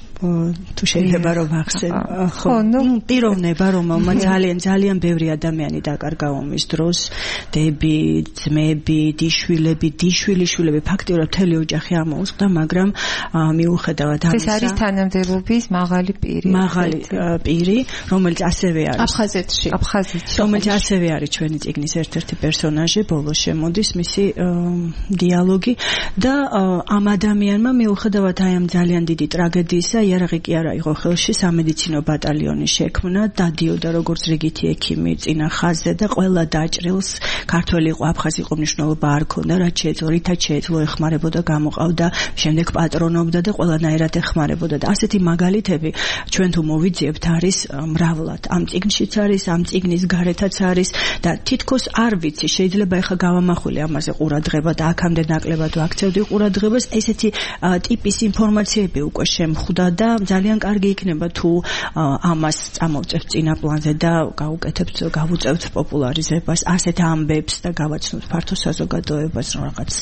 თუ შეიძლება რომ ახსენ ხო ნუ პიროვნება რომელმაც ძალიან ძალიან ბევრი ადამიანი დაკარგა ომის დროს დები ძმები დიშვილები დიშვილიშვილები ფაქტიურად მთელი ოჯახი ამოუწყდა მაგრამ მიუხედავად ამისა ეს არის თანამდებობის მაღალი პირი მაღალი პირი რომელიც ასევე არის აფხაზეთში აფხაზეთში რომელიც ასევე არის ჩვენი წიგნის ერთ-ერთი პერსონაჟი ბოლოს შემოდის მისი დიალოგი და ამ ადამიანმა მიუხედავად აი ამ ძალიან დიდი ტრაგედიისა იარაღი კი არა იყო ხელში სამედიცინო ბატალიონი შექმნა დადიოდა როგორც რიგითი ექიმი წინა ხაზზე და ყველა დაჭრილს ქართველი იყო აფხაზი იყო მნიშვნელობა არ ქონდა რაც შეეძლო რითაც შეეძლო ეხმარებოდა გამოყავდა შემდეგ პატრონობდა და ყველანაირად ეხმარებოდა და ასეთი მაგალითები ჩვენ თუ მოვიძიებთ არის მრავლად ამ წიგნშიც არის ამ წიგნის გარეთაც არის და თითქოს არ ვიცი შეიძლება ეხა გავამახვილე ამაზე ყურადღება და აქამდე ნაკლებად ვაქცევდი ყურადღებას ესეთი ტიპის ინფორმაციები უკვე შემხვდა და ძალიან კარგი იქნება თუ ამას წამოვწევთ წინა პლანზე და გავუკეთებთ გავუწევთ პოპულარიზებას ასეთ ამბებს და გავაცნობთ ფართო საზოგადოებას რაღაც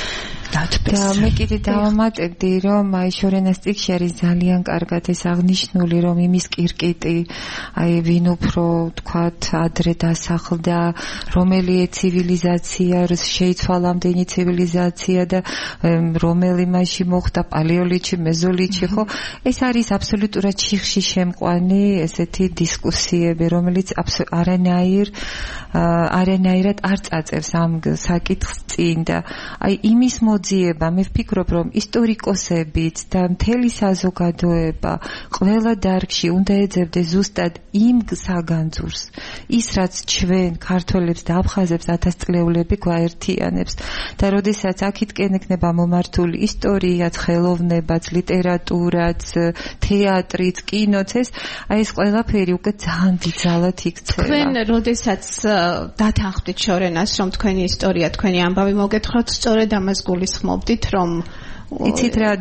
და მე კიდე დავამატებდი რომ აი შორენას წიგნში არის ძალიან კარგად ეს აღნიშნული რომ იმის კირკიტი აი ვინ უფრო თქვათ ადრე დასახლდა რომელი ცივილიზაცია შეიცვალა ამდენი ცივილიზაცია და რომელი მასში მოხდა პალეოლითში მეზოლითში ხო ეს არის აბსოლუტურად ჩიხში შემყვანი ესეთი დისკუსიები რომელიც არანაირ არანაირად არ წაწევს ამ საკითხს წინ და აი იმის მოძიება მე ვფიქრობ რომ ისტორიკოსებიც და მთელი საზოგადოება ყველა დარგში უნდა ეძებდეს ზუსტად იმ საგანძურს ის რაც ჩვენ ქართველებს და აფხაზებს ათასწლეულები გვაერთიანებს და როდესაც აქეთკენ ექნება მომართული ისტორიაც ხელოვნებაც ლიტერატურაც თეატრიც კინოც ეს აი ეს ყველაფერი უკვე ძალიან დიდძალად იქცევა თქვენ როდესაც დათანხმდით შორენას რომ თქვენი ისტორია თქვენი ამბავი მოგეთხრათ სწორედ ამას გულისხმობდით რომ იცით რა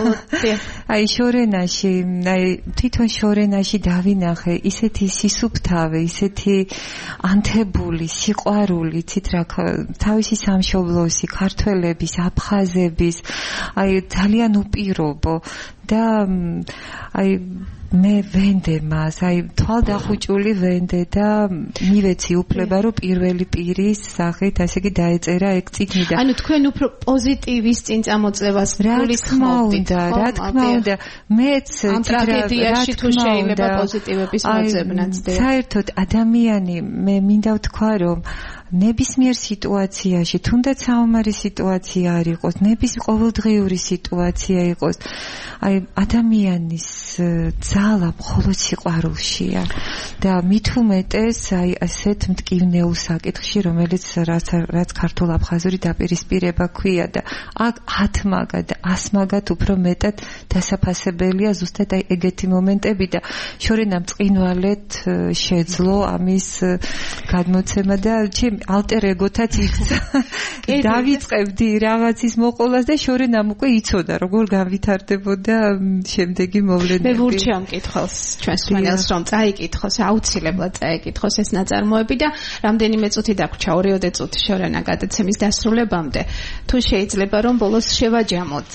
აი შორენაში აი თვითონ შორენაში დავინახე ისეთი სისუფთავე ისეთი ანთებული სიყვარული იცით რა თავისი სამშობლოსი ქართველების აფხაზების აი ძალიან უპირობო და აი მე ვენდე მას, აი თვალდახუჭული ვენდე და მივეცი უფლება რომ პირველი პირის სახით ასე იგი დაეწერა ეგ წიგნი და ანუ თქვენ უფრო პოზიტივის წინ წამოწევას გულისხმობთ რა თქმა უნდა მეც ამ ტრაგედიაში თუ შეიძლება პოზიტივების მოძებნაც საერთოდ ადამიანი მე მინდა ვთქვა რომ ნებისმიერ სიტუაციაში, თუნდაც საომარი სიტუაცია არ იყოს, ნების ყოველდღიური სიტუაცია იყოს, აი ადამიანის ძალა მხოლოდ სიყვარულშია და მით უმეტეს აი ასეთ მტკივნეულ საკითხში, რომელიც რაც რაც ქართულ აფხაზური დაპირისპირება ქვია და აქ ათმაგად და ასმაგად უფრო მეტად დასაფასებელია ზუსტად აი ეგეთი მომენტები და შორენა მწყინვალეთ შეძლო ამის გადმოცემა და ჩემ ალტერ ეგოთაც იქცა. დავიწყებდი რაღაცის მოყოლას და შორენამ უკვე იცოდა როგორ განვითარდებოდა შემდეგი მოვლენები. მე ვურჩი ამ კითხვას ჩვენს მენელს რომ წაიკითხოს, აუცილებლად წაიკითხოს ეს ნაწარმოები და რამდენიმე წუთი დაგვრჩა, ორიოდე წუთი შორენა გადაცემის დასრულებამდე. თუ შეიძლება რომ ბოლოს შევაჯამოთ.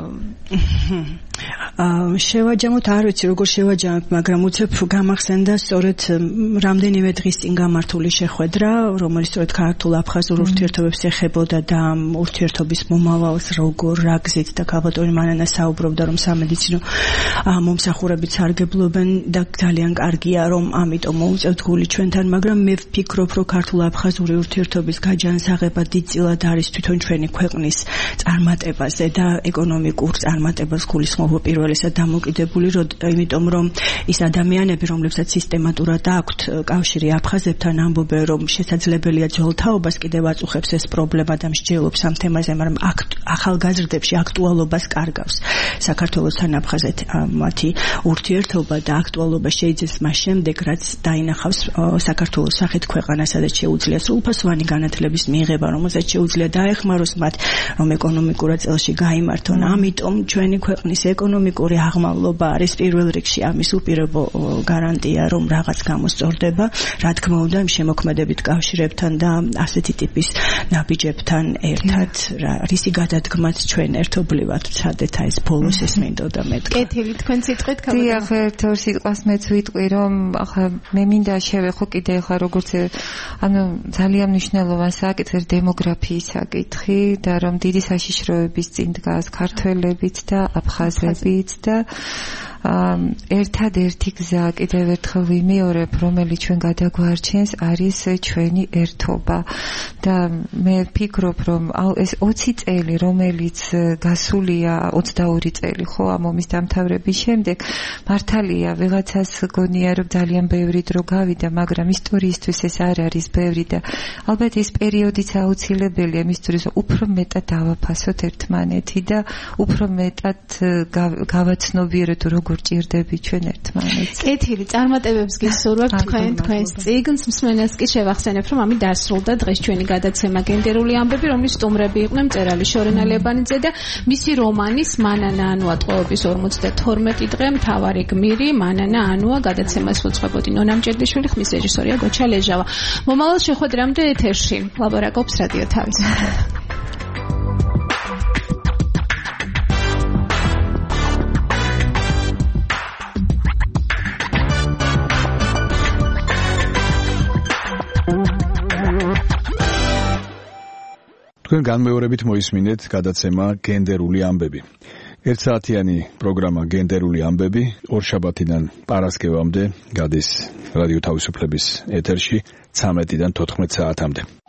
შევაჯამოთ, არ ვიცი როგორ შევაჯამოთ, მაგრამ უცებ გამახსენდა სწორედ რამდენიმე დღის წინ გამართული შეხვედრა, რომელიც სწორედ ქართულ აფხაზურ ურთიერთობებს ეხებოდა და ამ ურთიერთობის მომავალს როგორ რა გზით და ქალბატონი მანანა საუბრობდა რომ სამედიცინო მომსახურებით სარგებლობენ და ძალიან კარგია რომ ამიტომ მოუწევთ გული ჩვენთან, მაგრამ მე ვფიქრობ რომ ქართულ აფხაზური ურთიერთობის გაჯანსაღება დიდწილად არის თვითონ ჩვენი ქვეყნის წარმატებაზე და ეკონომიკურ წარმატებას გულისხმობ პირველისად დამოკიდებული, იმიტომ რომ ის ადამიანები, რომლებსაც სისტემატურად აქვთ კავშირი აფხაზებთან, ამბობენ რომ შესაძლებელია ძველთაობას კიდევ აწუხებს ეს პრობლემა და მსჯელობს ამ თემაზე, მაგრამ ახალგაზრდებში აქტუალობას კარგავს საქართველოსთან აფხაზეთი ურთიერთობა და აქტუალობა შეიძენს მას შემდეგ, რაც დაინახავს საქართველოს სახით ქვეყანა, სადაც შეუძლია სრულფასოვანი განათლების მიღება, რომელსაც შეუძლია დაეხმაროს მათ, რომ ეკონომიკურად წელში გაიმართონ. ამიტომ ჩვენი ქვეყნის ეკონომიკური აღმავლობა არის პირველ რიგში ამის უპირობო გარანტია, რომ რაღაც გამოსწორდება, რა თქმა უნდა, იმ შემოქმედებით კავშირებთან და ასეთი ტიპის ნაბიჯებთან ერთად, რისი გადადგმაც ჩვენ ერთობლივად ვცადეთ ეს ბოლოს ეს მინდოდა მეთქვა. კეთილი თქვენ სიტყვით ქალბატონი. დიახ, ერთ ორ სიტყვას მეც ვიტყვი, რომ ახლა მე მინდა შევეხო კიდე ახლა როგორც ანუ ძალიან მნიშვნელოვანი საკითხი დემოგრაფიის საკითხი და რომ დიდი საშიშროების წინ დგას ქართველებიც და აფხაზებიც და ერთადერთი გზა კიდევ ერთხელ ვიმეორებ, რომელიც ჩვენ გადაგვარჩენს, არის ჩვენი ერთობა და მე ვფიქრობ, რომ ეს ოცი წელი, რომელიც გასულია ოცდაორი წელი, ხო, ამ ომის დამთავრების შემდეგ, მართალია, ვიღაცას გონია, რომ ძალიან ბევრი დრო გავიდა, მაგრამ ისტორიისთვის ეს არ არის ბევრი და ალბათ ეს პერიოდიც აუცილებელია მისთვის, რომ უფრო მეტად დავაფასოთ ერთმანეთი და უფრო მეტად გავაცნობიეროთ როგორ გჭირდები ჩვენ ერთმანეთს. კეთილი, წარმატებებს გისურვებთ თქვენ თქვენს წიგნს. მსმენელს კი შევახსენებ, რომ ამით დასრულდა დღეს ჩვენი გადაცემა გენდერული ამბები, რომლის სტუმრები იყვნენ მწერალი შორენა ლებანიძე და მისი რომანის მანანა ანუა ტყვეობის ორმოცდათორმეტი დღე მთავარი გმირი მანანა ანუა. გადაცემას უძღვებოდი ნონა მჭედლიშვილი, ხმის რეჟისორია გოჩა ლეჟავა. მომავალ შეხვედრამდე ეთერში ლაბორაკობს რადიო თავისუფლება. თქვენ განმეორებით მოისმინეთ გადაცემა გენდერული ამბები. ერთსაათიანი პროგრამა გენდერული ამბები ორშაბათიდან პარასკევამდე გადის რადიო თავისუფლების ეთერში ცამეტიდან თოთხმეტ საათამდე.